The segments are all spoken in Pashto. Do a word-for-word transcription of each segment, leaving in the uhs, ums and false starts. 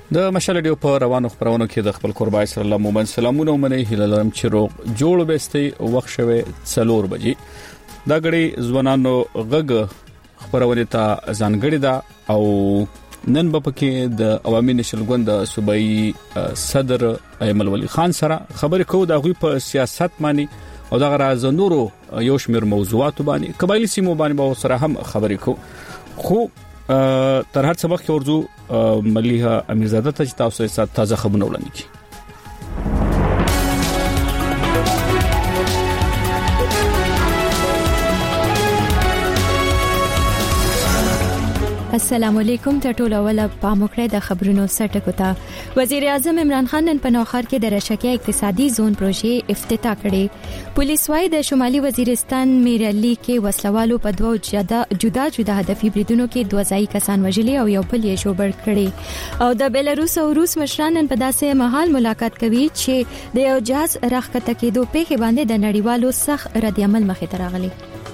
د مشال ډیو په روانو خبرونو کې د خپل قربای سره الله مومن سلامونه ومني هلالم چې روغ جوړ بهستي وخت شوه څلور بجې دا غړي ځوانانو غږ خبرونه ته ځانګړي ده او نن په کې د عوامي نشل ګوند صوبایي صدر ایمل ولی خان سره خبرې کوو د غوي په سیاست باندې او د غراز نورو یو شمیر موضوعات باندې قبایلی سیمو باندې به سره هم خبرې کوو خو تر هر څه وخت ورځو مليحه امیرزاده ته تاسو ته تازه خبرونه وړاندې کی السلام علیکم ته ټول اوله پاموکړه د خبرونو سرټکو ته وزیر اعظم عمران خان نن په نوخار کې د رشکه اقتصادي زون پروژې افتتاح کړې پولیس وايي د شمالي وزیرستان میرعلی کې وسلوالو په دوه جدا جدا جدا هدفي بریدونو کې دوه ځای کسان وژلي او یو بل یې جوړ کړي او د بیلاروس او روس مشران په داسې مهال ملاقات کوي چې د یو جهاز راخته کېدو په باندې د نړیوالو سخت رد عمل مخې ته راغلي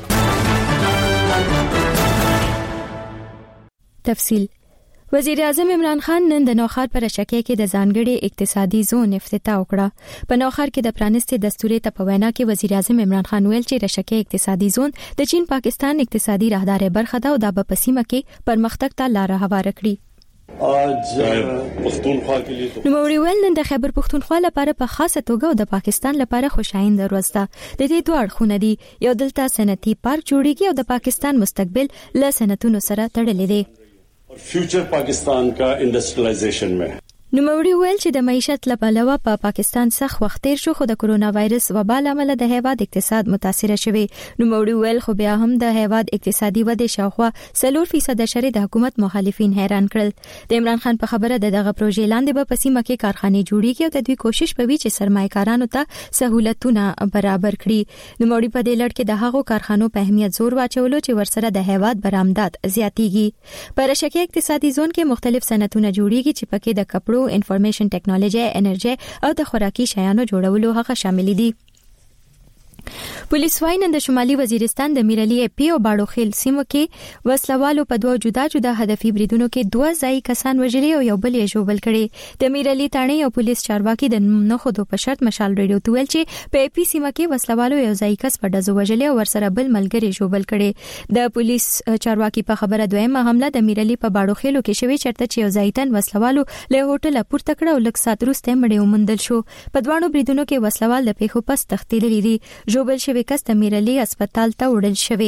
تفصیل وزیر اعظم عمران خان نن د نوخار پر شکه کې د ځانګړي اقتصادي زون افتتاح وکړه په نوخار کې د پرانستي دستوري ته په وینا کې وزیر اعظم عمران خان ویل چې رشکه اقتصادي زون د چین پاکستان اقتصادي راهداري برخه ده او د پسیمه کې پرمختګ ته لار هواره کړي اج پښتونخوا کې لیدو نو ویل نن د خیبر پښتونخوا لپاره په خاصه توګه او د پاکستان لپاره خوشایند ورځ ده د دې دوه اړخونه دي یو دلته صنعتي پارک جوړیږي او د پاکستان مستقبل له صنعتونو سره تړلې دي फ्यूचर पाकिस्तान का इंडस्ट्रियलाइजेशन में نو موري ویل چې د معیشت لپاره په پاکستان سخت وخت تیر شو خو د کرونا وایرس وبا لامل د هیواد اقتصاد متاثر شوی نو موري ویل خو بیا هم د هیواد اقتصادي وده شاوخوا سلور فیصد شری د حکومت مخالفین حیران کړل د عمران خان په خبره دغه پروژې لاندې به پسیمه کې کارخانې جوړیږي او د دوی کوشش به وي چې سرمایکارانو ته سہولتونه برابر کړي نو موري په دې لړ کې د هغو کارخانو په اهمیت زور واچولو چې ورسره د هیواد برآمدات زیاتیږي په رشکه اقتصادي زون کې مختلف صنعتونه جوړیږي چې پکې د کپړو انفارمیشن ټیکنالوژي انرژي او د خوراکي شیانو جوړولو هغه شامل دي پولیس وايي نن د شمالي وزیرستان د میرعلی پی او باړوخیل سیمو کې وسلوالو په دوه جدا جدا هدفي بریدونو کې دوه ځای کسان وژلي او یو بل یې ژوبل کړي د میرعلی تاڼي او پولیس چارواکي د نخودو په شرط مشال ریډیو تویل چې په پی سیمه کې وسلوالو یو ځای کس په دزو وژلي او ورسره بل ملګری ژوبل کړي د پولیس چارواکي په خبره دویمه حمله د میرعلی په باړوخیلو کې شوې چرته چې یو ځای تن وسلوالو له هوټل پورته کړ او لږ سات وروسته مړ ومندل شو په دوانو بریدونو کې وسلوال د پیښو پس تختیدلي دي جوبل شوی کس د میرعلی هسپتال ته وړل شوی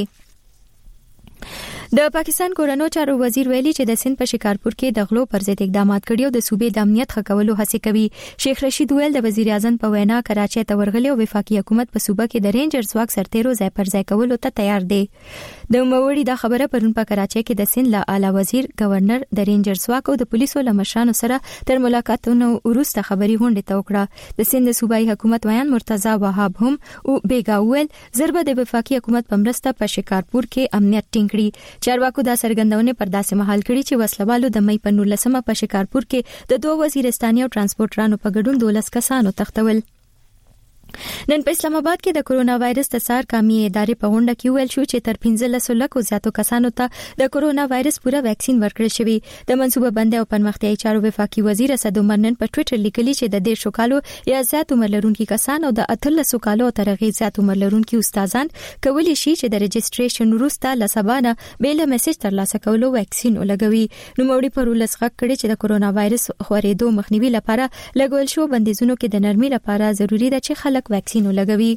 د پاکستان کورونو چارو وزیر ویلي چې د سند په شکارپور کې د غلو پر ضد اقدامات کړي او د صوبې د امنیت ښه کولو هڅه کوي شیخ رشید ویل د وزیر اعظم په وینا کراچۍ ته ورغلي او وفاقي حکومت په صوبه کې د رینجر ځواک سرتیرو ځای پر ځای کولو ته تیار دی د موړي د خبره پرون په کراچۍ کې د سند له اعلی وزیر گورنر د رینجر ځواک او د پولیسو لمشانو سره تر ملاقاتونو وروسته خبري غونډه ته وکړه د سند صوبایي حکومت ویان مرتضی وهاب هم او بیگاول ضربه د وفاقي حکومت په مرسته په شکارپور کې امنیت ټینګ کړي چارواکو دا سرګندونه پر داسې مهال کړي چې وسلوالو د مې په نولسمه په شکارپور کې د دوه وزیرستاني او ترانسپورټرانو په ګډون دولس کسانو تختول نن په اسلام آباد کې د کرونا وایرس د سار کامي ادارې په غونډه کې ویل شو چې تر پنځلس لکو زیاتو کسانو ته د کرونا وایرس پوره ویکسین ورکړل شوی د منصوبه بندي او پرمختیايي چارو وفاقي وزیر اسد عمر نن په ټوئیټر لیکلي چې د دې شوکالو یا زیات عمر لرونکي کسان او د اتلس کالو ترغه زیات عمر لرونکي استادان کولی شي چې د رجستریشن وروسته لسبانه بیل میسج ترلاسه کولو ویکسین ولګوي نو موري پر ولسغه کړي چې د کرونا وایرس خورېدو مخنیوي لپاره لګول شو بندیزونو کې د نرمي لپاره ضروری ده چې خلک ویکسین ولګوي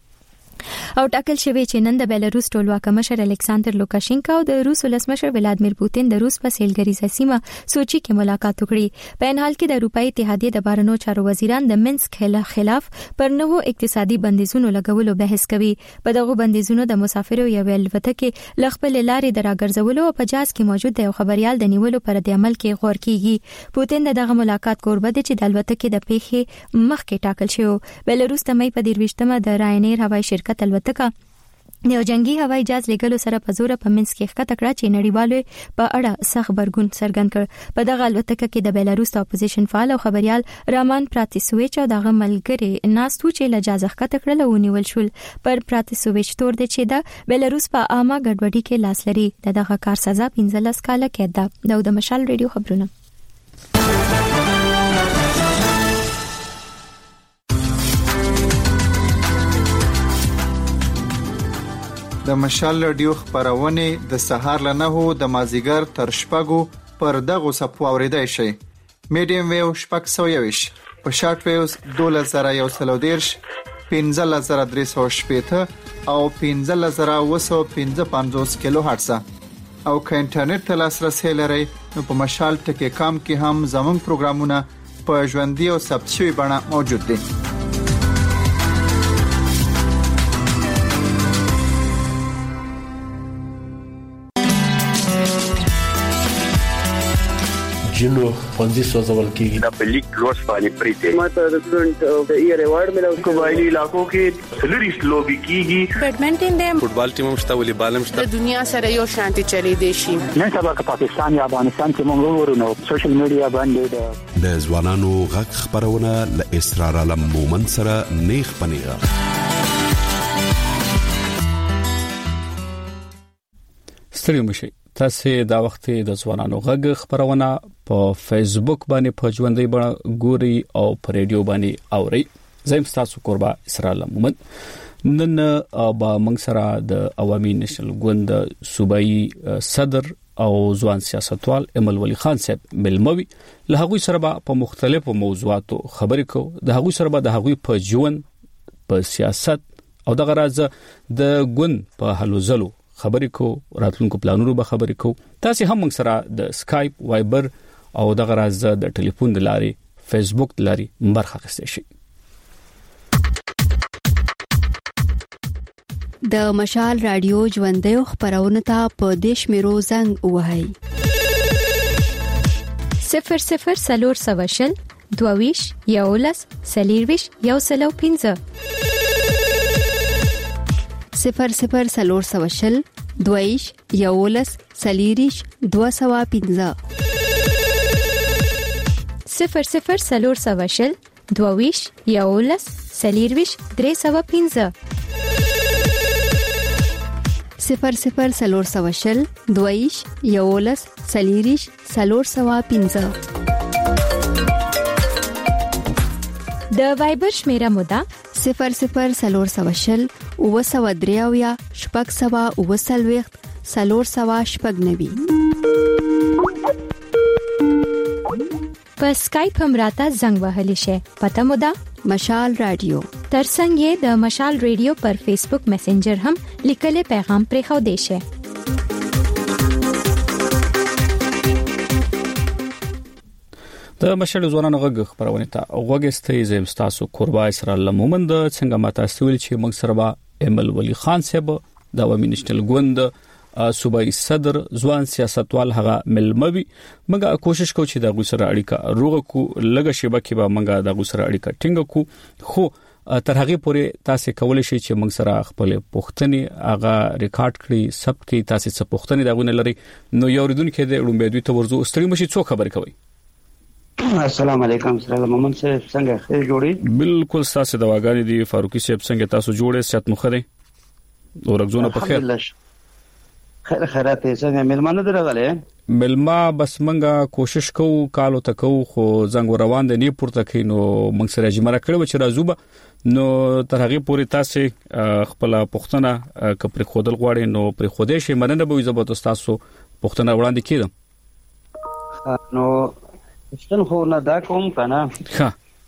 او ټاکل شوی چې نن د بیلاروس ټولواک مشر الکساندر لوکاشینکا او د روس ولسمشر ولادمیر پوتین د روس په سیلګریزه سیمه سوچي کې ملاقات وکړي په ان حال کې د اروپאי اتحادیه د بارنو چارو وزیران د منسک خلاف پر نوو اقتصادي بندیزونو لګولو بحث کوي په دغه بندیزونو د مسافرو یو الوتکې لغپل لارې دراګرځولو او په جاز کې موجود د خبريال د نیولو پر د عمل کې غور کیږي پوتین دغه ملاقات کوربه دي چې د الوتکې د پیښې مخکې ټاکل شو بیلاروس ته مې په دیرويشتمه د راینیر هوایي شرکت الوتکه یو جنگي هوایي جاز لګلو سره په زور په منځ کې ښکته کړه چې نړیوالو په اړه سخت برګون څرګند کړ په دغه الوتکه کې د بیلاروس اپوزیشن فعال او خبريال رامان پراتیسویچ او دغه ملګری ناستو چې لجازه ښکته کړل او نیول شول پر پراتیسویچ تور دی چې د بیلاروس په عامه ګډوډي کې لاس لري دغه کار سزا پنځلس کاله کې ده د مشال ریډیو خبرونه د مشال رادیو خبرونه د سهار له نهو د مازیګر تر شپږو پر دغه صفو اوریدای شي. میډیم ویو شپږ سوه یویش په شارټ ویوز دوه زره یو سل او دیرش پنځه زره درې سوه شپېته او پنځه زره اوه سوه پنځه پنځوس کیلو هرتز او که انټرنیټ ته لاسرسي لرئ نو په مشال ټکی کام کې هم زموږ پروګرامونه په ژوندۍ او ثبت شوي بڼه موجود دي. جنو پنځه سوځول کېږي د بلیک لوس باندې پریته ماته د سټوډنټ د ایئر ایوارډ ملو قبایلی علاقو کې سلریس لوبي کیږي. بیډمنټن د فوټبال ټیم هم شته ولې بالم شته. د دنیا سره یو شانتي چلی دی شي. نن سبا که پاکستان یا افغانستان کې موږ ورونو سوشل میډیا باندې د ځوانانو غږ خبرونه ل اسرار علم مومن سره نیخ پنیغه. ستړي مشي تاسو دا وخت د ځوانانو غږ خبرونه په فیسبوک باندې په ژوندۍ بڼه ګوري او په ریډیو باندې اوري. زم تاسو قربا اسرائیل مومن نن با موږ سره د عوامي نېشنل ګوند صوبایي صدر او ځوان سیاستوال امل ولی خان صاحب ملموي له هغوی سره په مختلفو موضوعاتو خبرې کوو. د هغوی سره د هغوی په ژوند په سیاست او د غراز د ګوند په حلو زلو خبرې کو راتلونکو پلانونو به خبرې کو. تاسو هم موږ سره د سکایپ وایبر او د غراز د ټلیفون د لارې فیسبوک د لارې برخه اخیستئ شئ. د مشال رادیو ژوندۍ خبرونه ته په دیش میرو زنګ وهاي صفر صفر سلور سواشل دوویش یولس سلیرویش یو سلو پنځه صفر صفر سلور سواشل دویش یولس سلیریش دو سوا پنځه صفر صفر سلور سواشل دوویش یولس سلیرویش درې سوا پنځه صفر صفر سلور سواشل دویش یولس سلیریش سلور سوا پنځه. د وایبر شمیره مودا صفر صفر سلور سواشل او سوا دریاویا شپږ سوا او سلويخت سلور سوا شپږ نوي. په سکایپ هم راته زنګ وهلی شي. پته مودا مشال رادیو ترڅنګ یې د مشال رادیو پر فیسبوک میسنجر هم لیکل پیغام پرې خو دی شي. د مشال ځوانانو غږ خبرونه ته وګستې زم تاسو قربا اسرائیل مومن د څنګه ماته استول چې موږ سره با امل ولی خان صاحب د عوامي نېشنل ګوند صوبایي صدر ځوان سیاستوال هغه ملموي. موږ کوشش کوو چې د غوسره اړیکه روغ کو لګه شیبه کې به موږ د غوسره اړیکه ټینګ کو خو تر هغه پورې تاسو کولای شئ چې موږ سره خپل پوښتنې هغه ریکارډ کړئ سب کې تاسو څه پوښتنې داونه لري نو یو ردونکو د وړاندې ته ورزو ستړي مشي څو خبر کوي. السلام علیکم سلام محمد صاحب څنګه خیر جوړی؟ بالکل تاسو دواګانی دي فاروقي صاحب څنګه تاسو جوړې صحت مخره ورغزونه په خیر خیر خیرات څنګه ملمانه درغله ملما بس منګه کوشش کوو کالو تکو خو زنګ روان دي نه پورته کینو موږ سره جمره کړو چې راځوبه نو تر هغه پورې تاسو خپل پښتنه کپر خودل غواړي نو پر خوده شي مننه به زبط تاسو پښتنه وړاندې کیدم نو ستن خو نه دا کوم کنه ها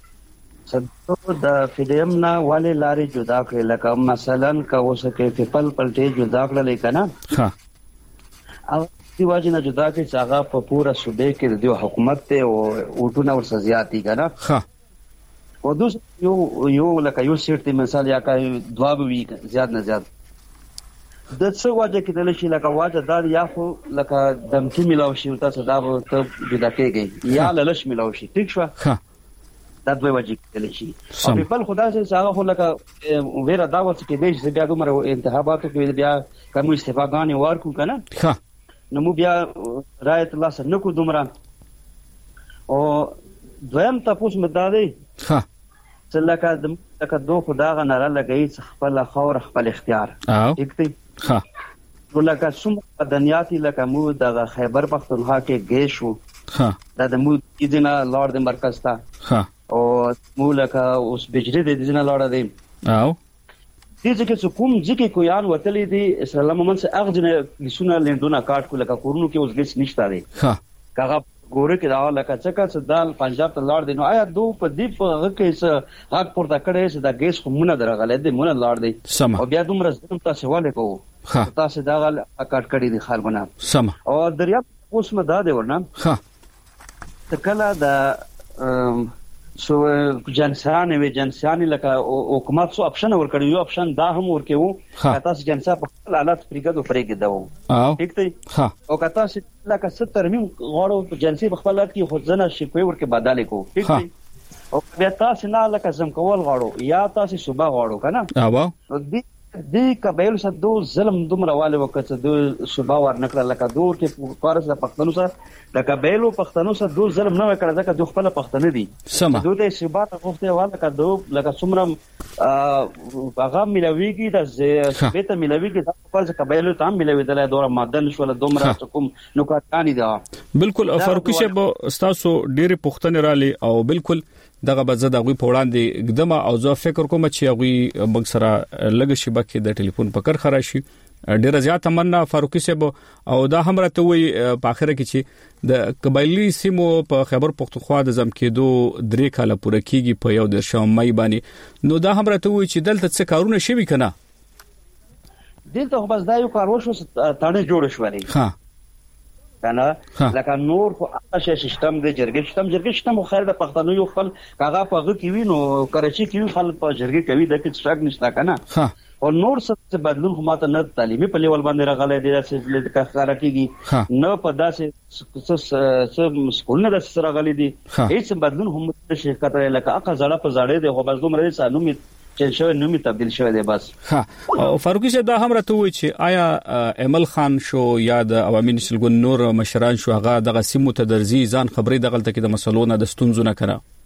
صدو د فیډیم نه والے لارې جدا کړل لکه مثلا کا اوسه کې پیپل پلټي جدا کړل کنه ها او دی واجب نه جدا کې څنګه په پورا صوبې کې د حکومت ته او اوټونه ور سزياتي کنه ها او دوس یو یو لکه یو سیټ مثال یا کا دوا به زیات نه زیات د څو واجب کې دل شي لکه واجب دار یا خو لکه دمکی ملاو شي تاسو دا ته جدا کېږي یا للش ملاو شي ٹھیک شو ها دا دوی واجب کې دل شي او په خدا سره څنګه خو لکه ویرا دا وڅ کې به چې بیا کومه انتخاباتو کې بیا کوم استفاګانی ورکو کنه ها نو مو بیا رایت الله سره نکو دومره او دویم تاسو مداري ها چې لکه د لکه دوه خدای نه لګي خپل خور خپل اختیار ٹھیک دی ها ولکه څومره دنیاتي لکه مو د خیبر پختونخوا کې گیشو ها دا د مو دینه لارډ د مرکز تا ها او مو لکه اوس بجری د دینه لارډ دی او دې چې کوم ځکه کویان وتلې دي اسلام مومن سره اغجنه لسونه لندونه کارت کو لکه کورونو کې اوس ګس نشته دي ها کاغه ګوره کې دا لکه څنګه چې دال پنجاب ته لاړ دي نو آیا دو په دې په هغه کې څه حق پورته کړي چې دا ګیس کومونه درغله دي مونږ لاړ دي او بیا دومره ظلم تاسو والے کوو تاسو دا غل اکټ کړی دي خلګونه سم او دریا اوس مدا دی ورنه ها تکلا دا سو جنسان وی جنسان لکه حکومت سو اپشن ور کړی یو اپشن دا هم ور کېو تاسو جنسا په حالت پریګدو پرېګ داو ٹھیک دی او کتا چې لکه ستر مم غوړو جنسي په خپل کې خودزنه شپې ور کې بدل کو ٹھیک دی او بیا تاسو نه لکه زم کول غوړو یا تاسو صبح غوړو کنه او دی دی قبایل سره دو ظلم دومره والے وخت دو صبح ور نکړه لکه دور کې کارس د پښتنو سره د قبایلو پښتنو سره دو ظلم نه وکړه ځکه د خپل پښتنه دي سم دوی ته صبح ته وخته واله کا دو لکه څومره هغه ملويږي د سپیته ملويږي د خپل قبایلو ته ملوي دله دوره مدن شول دومره کوم نوکاتانی دا بالکل فاروقي شب استاسو ډېر پښتنه رالي او بالکل دغه بزه دغه په وړاندې قدمه او زه فکر کوم چې هغه مګسره لګ شي بکې د ټلیفون پکړ خراشي ډیره زیات تمنا فاروقي صاحب او دا هم راته وي په اخره کې چې د قبایلی سیمو په خیبر پختونخوا د زم کېدو درې کاله پوره کیږي په یو د شمای باندې نو دا هم راته وي چې دلته څه کارونه شوي کنه دلته خو بس دا یو کار وشو تاړه جوړ شوړي ها کنه لکه نور خو هغه سیستم د جرګې سیستم جرګې سیستم خو د پښتنو یو خپل کاغه پغه کی وینو کراچي کې خپل په جرګې کوي د کې څرګ نشته کنه او نور څه بدلون هم ماته نه تعلیمي په لیول باندې راغلي دي چې د کار کېږي نه په داسې څه سکول نه د سره راغلي دي هیڅ بدلون هم شرکت لکه اقا زړه په زړه دي خو بس دومره سانو می چې شو نو می تبديل شوی دی بس ها فاروقي صاحب دا هم راته وی چې آیا امل خان شو یا د عوامي نسل ګوند نور مشران شو هغه دغه سیمو ته درځي ځان خبرې دغه تل کې د مسلونو د ستونزو نه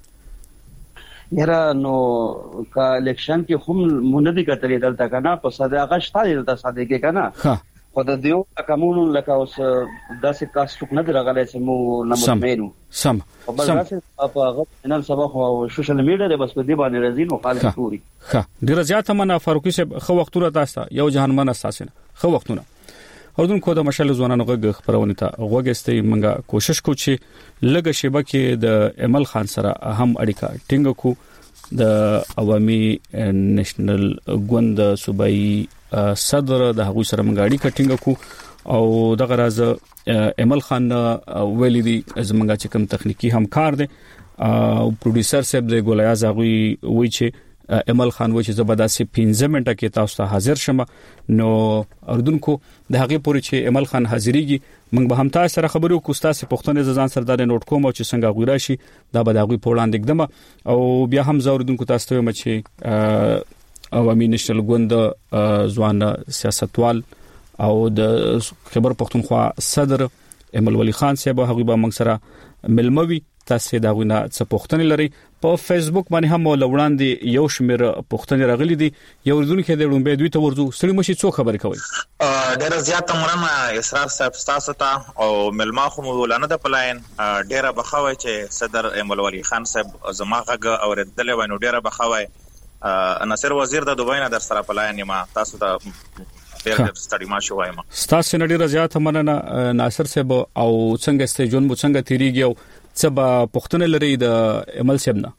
کړه یاره نو کا الیکشن کې هم مونږ دې کتلې دلته کنه په صدا غشتا دلته صدا کې کنه خو د دیو کومونو لکه اوس داسې کاس څوک نه درغلی چې مو نمطمئنو سم سم په هغه نن سبا خو سوشل میډیا د بس په دې باندې راځي نو خالص پوری ښه ډیر زیاته منه فاروقي صاحب خو وختونه تاسو یو جهان منه اساسنه خو وختونه اردن کو د مشال ځوانانو غږ خبرونه ته غوګستې منګه کوشش کو چې لګ شبکه د امل خان سره هم اړیکه ټینګ کو د عوامي نېشنل ګوند صوبایي صدر د هغوی سره منګاړي کټینګ کو او دغه راز امل خان ویلي دي زمونږه چې کوم تخنیکی همکار دي او پروډوسر صاحب د ګولیاز هغوی وی چې امل خان وی چې زبرداسي پنځه منټه کې تاسو ته حاضر شمه نو اردن کو د هغه پورې چې امل خان حاضرېږي موږ به هم تاسو سره خبرو کوو تاسو پښتنې ځان سردار نوٹ کوم چې څنګه غوړا شي دا به د هغه په وړاندې قدمه او بیا هم زوردن کو تاسو ته مچ عوامي نېشنل ګوند ځوان سیاستوال او د خیبر پختونخوا صدر امل ولی خان صاحب هغه به موږ سره ملموي تاسو دا غوښنه څه پوښتنه لري په فیسبوک باندې هم ولوړاندې یو شمیر پوښتنه راغلي دي یو ورزونه کې د لومبه دوی ته ورزو سړي مشي څو خبرې کوي ډېر زیات مرمه اسرار صاحب تاسو ته او ملما خو ولانه د پلاین ډېر بخوي چې صدر امل ولی خان صاحب زماغه اوریدل وینو ډېر بخوي ناصر وزیر د دوبای نه در سره پلاین ما تاسو ته ډېر ستړي ما شو وایم تاسو نه ډېر زیات مننه ناصر صاحب او څنګه ستې جون مو څنګه تیریږي او څه به پښتنه لري د عمل صاحب نه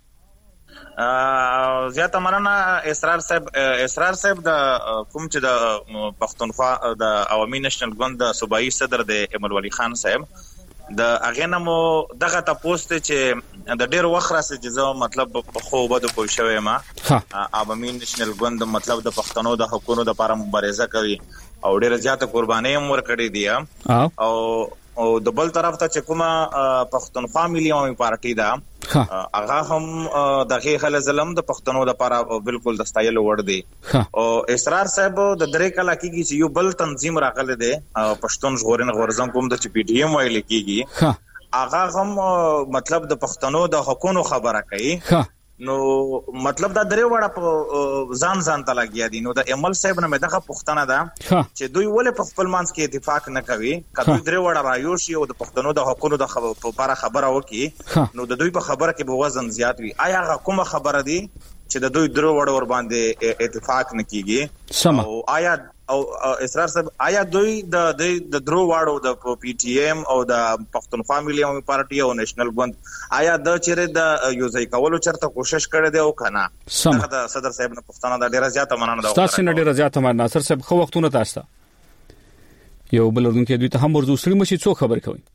ا زیات مننه اسرار صاحب اسرار صاحب د کوم چې د پښتونخوا د عوامي نېشنل ګوند صوبایي صدر د عمل ولی خان صاحب د اغینمو دغه تاسو چې د ډیر وخت راځي چې زه مطلب خو بده پوه شوی ما عوامي نېشنل ګوند مطلب د پښتنو د حقوقو لپاره مبارزه کوي او ډیر زیاته قرباني هم ورکړي دي او او د بل طرف ته چې کومه پښتونخوا ملي عوامي پارټي ده هغه هم دغه خل ظلم د پښتنو لپاره بالکل د ستایل وړ دي او اسرار صاحب د درې کلا کېږي چې یو بل تنظیم راغله دي پښتون ژغورن غورزم کوم د چې پی ډی ایم ویل کېږي هغه هم مطلب د پښتنو د حقوقو خبره کوي نو مطلب دا درې وړه په ځان ځان ته لګیا دي نو د عمل صاحب نه مدغه پښتنه ده چې دوی ولې په خپل مانس کې اتفاق نه کوي کله درې وړه رايوشي او د پښتنو د حقوقو د خبره خبره وکي نو د دوی په خبره کې به وزن زیات وي آیا کومه خبره دي چې د دوی درو وړ ور باندې اتفاق نکېږي او آیا او اسرار صاحب آیا دوی د د درو واړو د پی ټی ایم او د پښتونخوا ملي عوامي پارټي او نېشنل ګوند آیا د چیرې د یو ځای کولو چرته کوشش کړی دی او کنه د صدر صاحب نه پښتنه د ډیره زیاته مننه ده تاسو نه ډیره زیاته مننه ناصر صاحب خو وختونه تاسو یو بل ورونکو دوی ته هم ورزو سړي مشي څو خبر کوي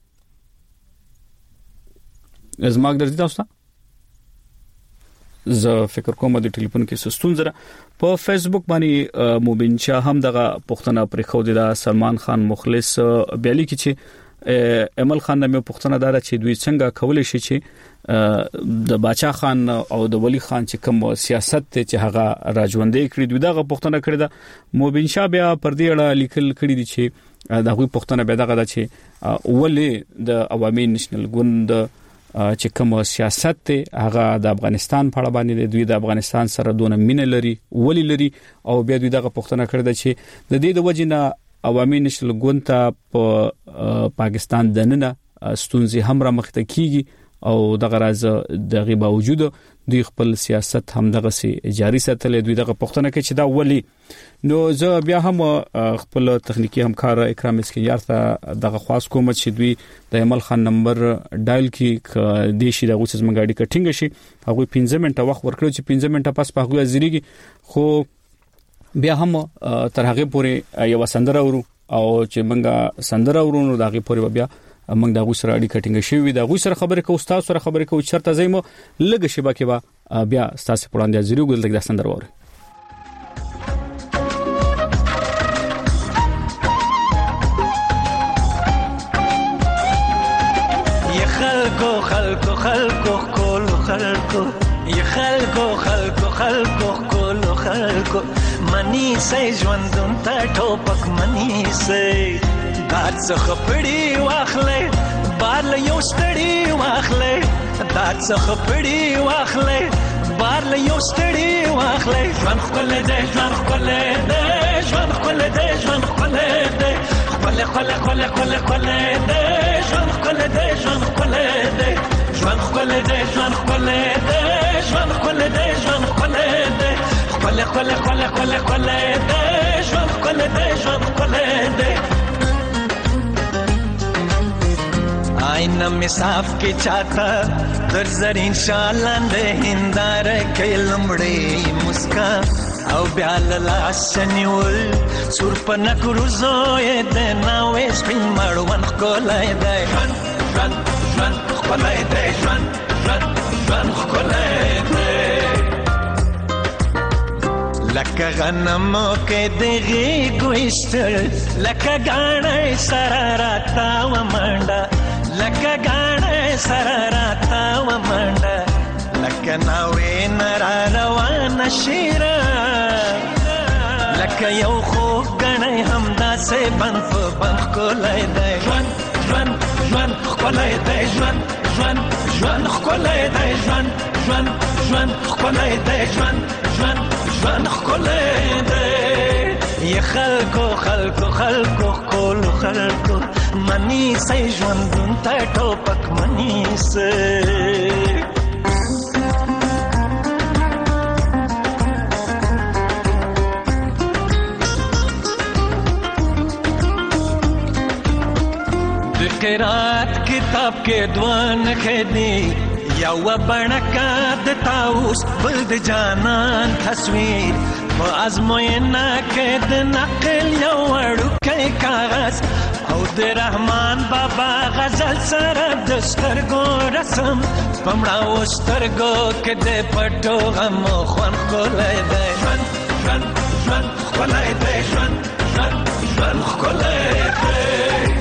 ازماګ درځي تاسو زه فکر کوم د ټلیفون کې سستون زره په فیسبوک باندې موبین شاه هم دغه پښتنه پر خو د سلمان خان مخلص بیالي کې چې امل خان نامه پښتنه دار چې دوی څنګه کولای شي چې د باچا خان او د ولی خان چې کوم سیاست ته چې هغه راجوندې کړی دوی دغه پښتنه کړی دا موبین شاه بیا پر دې اړه لیکل کړی دي چې دغه پښتنه به دغه د چې ولې د عوامي نېشنل ګوند چې کوم سیاست ته هغه د افغانستان په اړه باندې دوی د افغانستان سره دونه مینه لري ولی لري او بیا دوی دغه پښتنه کړی چې د دې د وجنه عوامي نېشنل ګوند ته په پاکستان دننه ستونزې هم را مخته کیږي او دغه راز دغه باوجود دوی خپل سیاست هم دغه سي جاري ساتل دوی دغه پښتنه کې چې دا ولی نو زه بیا هم خپل تخنیکی همکار اکرام اسکندر ته دغه خاص کوم چې دوی د امل خان نمبر ډایل کې د شي دغه څه منګاډي کټینګ شي هغه پنځه منټه وخت ورکړو چې پنځه منټه پس په هغه ځریږي خو بیا هم تر هغه پورې یو سندره ورو او چې منګه سندره ورونو دغه پورې بیا موږ د غوسر اړي کټینګ شوی د غوسر خبره کو استاد سره خبره کو چرته زېمو لګ شي باکې با بیا تاسو په وړاندې زیرو ګل د سندر وره یا خلکو خلکو خلکو کول خلکو یا خلکو خلکو خلکو کول خلکو منی سې ژوندون ته ټوپک منی سې دار څخه پړی واخلې بار له یو ستړي واخلې دار څخه پړی واخلې بار له یو ستړي واخلې ژوند خپل دې ژوند خپل دې ژوند خپل دې ژوند خپل دې خپل خپل خپل خپل خپل دې ژوند خپل دې ژوند خپل دې ژوند خپل دې ژوند خپل دې ژوند خپل دې ژوند خپل دې خپل خپل خپل خپل خپل دې ژوند خپل دې ژوند خپل دې آئینہ میں صاف کے چاہتا در زرین شالاندے ہندار کے لمڑے مسکان او بیال لاشنیول سور پنک روزوئے دینا ویس پین مروان خکولای دے جوان جوان جوان خکولای دے جوان جوان جوان خکولای دے لکه غنمو کې دغه ګوشتل لکه غاڼه سراراتا و منډه لکه غاڼه سراراتا و منډه لکه ناوې نرا روان شیرا لکه یو خو غاڼه همدا سه بنف بنف کولای دی ژوند ژوند ژوند کولای دی ژوند ژوند ژوند کولای دی ژوند ژوند ژوند کولای دی ژوند ژوند ژوند کولای دی یا خلکو خلکو خلکو کول خلکو منی سې ژوندون ته ټوپک منی سې د قرات کتاب کې دوان کېدی یا و بڼکا د تاوس بل د جانان تصویر په ازموینه کې د نقل یو وړوکی کاغذ او د رحمان بابا غزل سره د سترګو رسم پمړاو سترګو کې د پټو غم خوان کولای دی ژوند ژوند ژوند کولای دی ژوند ژوند ژوند کولای دی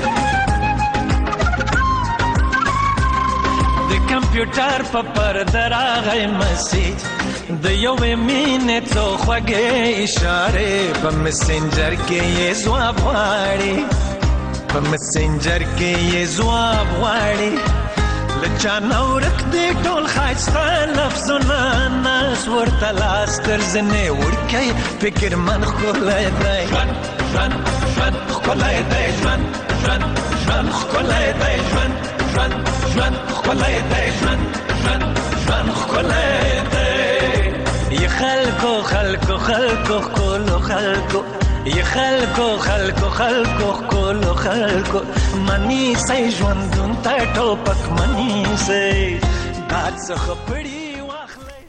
د کمپیوټر په پرده راغی مسیج د یوې مینې څو خوږې اشارې په مسنجر کې یې ځواب غواړي په مسنجر کې یې ځواب غواړي له چا نه ورک دی ټول ښایسته لفظونه ناس ورته لاس تر زنې وړکی فکر من ښکلی دی ژوند ژوند ژوند ښکلی دی ژوند ژوند ژوند ښکلی دی ژوند ژوند ژوند ښکلی دی ژوند ژوند ژوند ښکلی دی ی خلکو خلکو خلکو کولو خلکو ی خلکو خلکو خلکو کولو خلکو منی سي ژوندون ته ټوپک منی سي دات څخه پړی واخلې.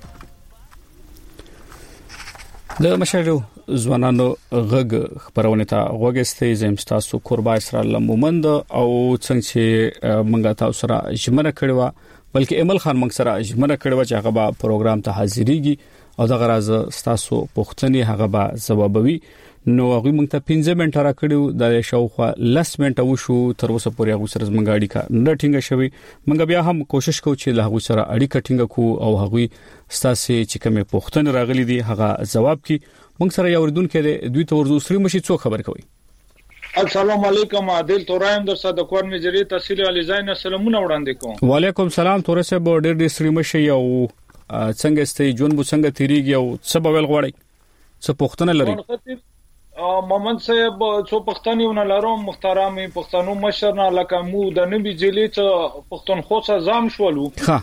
د مشرو ځوانانو غږ خبرونه ته غوګستې زم تاسو قربا اسرائیل مومند او څنګه چې منګا تاسو سره ژمنه کړو بلکې امل خان منګ سره ژمنه کړو چې هغه به پروګرام ته حاضرېږي او د غراز تاسو پوښتنې هغه به جوابوي. نو هغه موږ ته پنځه منټه را کړو د شاوخوا لس منټه وشو تر اوسه پورې هغه سره زمونږ اړیکه نه ټینګه شوی. موږ بیا هم کوشش کوو چې له هغه سره اړیکه ټینګه کوو او هغه ستاسو چې کومه پوښتنه راغلي دي هغه جواب کړي. موږ سره یو ردون کې دوی ته ورزو سری مشي څو خبر کوي. السلام علیکم عادل تورایم در صد کور مجری تحصیل علی زین سلامونه وړاندې کوم. وعلیکم سلام تور سه بورډر د سری مشي یو څنګه ستې جون بو څنګه تیریږي او څه بول غوړی څه پوښتنه لري. محمد صاحب څو پښتنیونه لروم محترمي پښتنو مشر نه لکه مو د نبی جلی ته پښتونخوا څخه ځام شولو. ها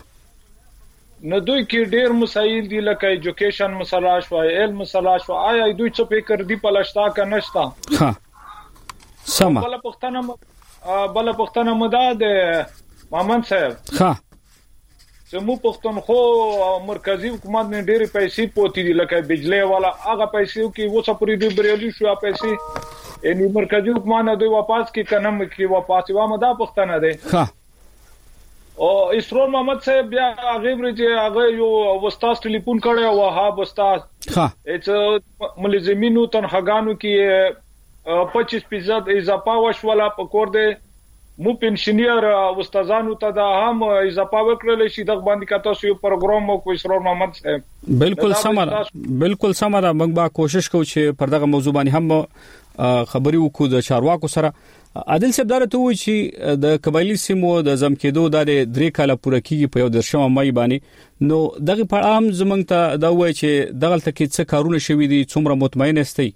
نو دوی کې ډېر مسایل دي لکه ایجوکیشن مسله شو علم مسله شو آیا دوی څه فکر دی پلاشتا کا نشتا. ها سما بل پښتنه بل پښتنه مدا د محمد صاحب. ها زمو پښتونخوا مرکزی حکومت نه ډېری پیسې پوتې دي لکه بجلی والا هغه پیسې کې وڅ پرې دی بریالي شو پیسې یعنی مرکزی حکومت نه دوی واپس کې کنم کې واپس و مدا پښتنه ده. ها او اسرور محمد صاحب بیا هغه ورته هغه یو وستاس ټلیفون کړي او ها وستاس. ها اټ ملزمینو تنخواګانو کې پچیس فیصد اضافه وشوله په کور دی مو پنشنیر استادانو ته دا هم اضافه وکړل شي د باندې کاته سو پروګرام کو اسرور محمد صاحب. بالکل سمره بالکل سمره موږ با کوشش کوو چې پر دغه موضوع باندې هم خبري وکړو د چارواکو سره. عادل صاحب دره ته وی چې د قبایلی سیمو د زم کېدو د درې کاله پوره کیږي په یو درشمه مې باندې نو دغه په عام زمنګ ته دا وای چې دغه تل کې څه کارونه شوي دي څومره مطمئن استئ.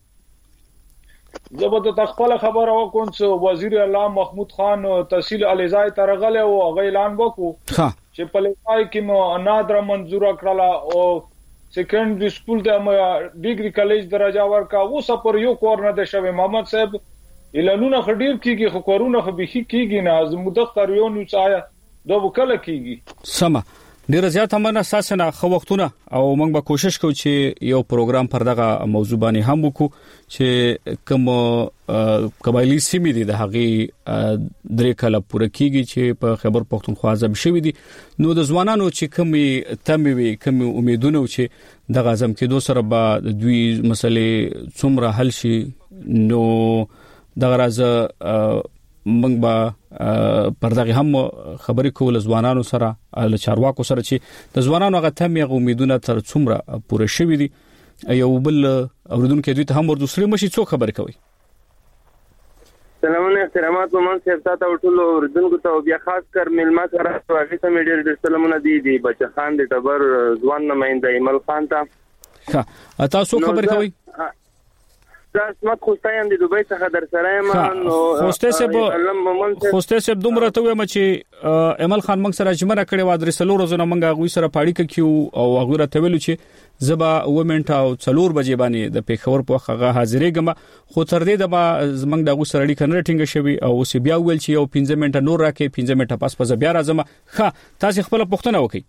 زبر د خپل خبره وکون چې وزیر اعلی محمود خان تحصیل علیزای ترغله او اعلان وکړو چې په لای کې مو نادره منزور کړله او سیکنډري سکول د ډیګري کالج درجه ورکا و سپر یو کور نه د شوی محمد صاحب اعلانونه خډیر کیږي خو کورونه خو به کیږي نه از مدخر یو نو چا دوه کله کیږي. سما ډیر زیات هم نه اساسنه خو وختونه او موږ به کوشش کوو چې یو پروګرام پر دغه موضوع باندې هم وکړو چې کوم قبایلی سیمې دي د هغه درې کاله پوره کیږي چې په خبر پښتونخوا ځم شوی دي. نو د ځوانانو چې کومي تمې وي کومي امیدونه چې د غزم کې دوه سره به دوی مسلې څومره حل شي نو د غراز موږ به پر دغه هم خبرې کول ځوانانو سره له چارواکو سره چې د ځوانانو هغه تمې امیدونه تر څومره پوره شوي دي. یو بل اوردونکو دوی ته هم ورسره مشي څو خبرې کوي. سلامونه احترامات محمد صاحب تاسو ټول اوردونکو ته بیا خاص کر ملما سره هغه ته مې ډېر سلامونه دي دي بچ خان د ټبر ځوان نمائنده ایمل خان ته. ها تاسو خبرې کوي. دا اسمت خوستایم د دوبۍ څخه در سره یم نو خوسته سب خوسته سب دومره ته یم چې ایمل خان موږ سره جمره کړي و درسلو روزونه موږ غوي سره پاړی کیو او هغه راته ویلو چې زبا ومنټ او څلور بجې باندې د پیښور په خغه حاضرېګم خو تر دې د ما زمنګ دغه سره اړیکه نه ټینګه شوی او سی بیا ویل چې یو پنځه منټه نور راکې پنځه منټه پاس پس بیا راځم. ښه تاسو خپل پوښتنه وکړئ.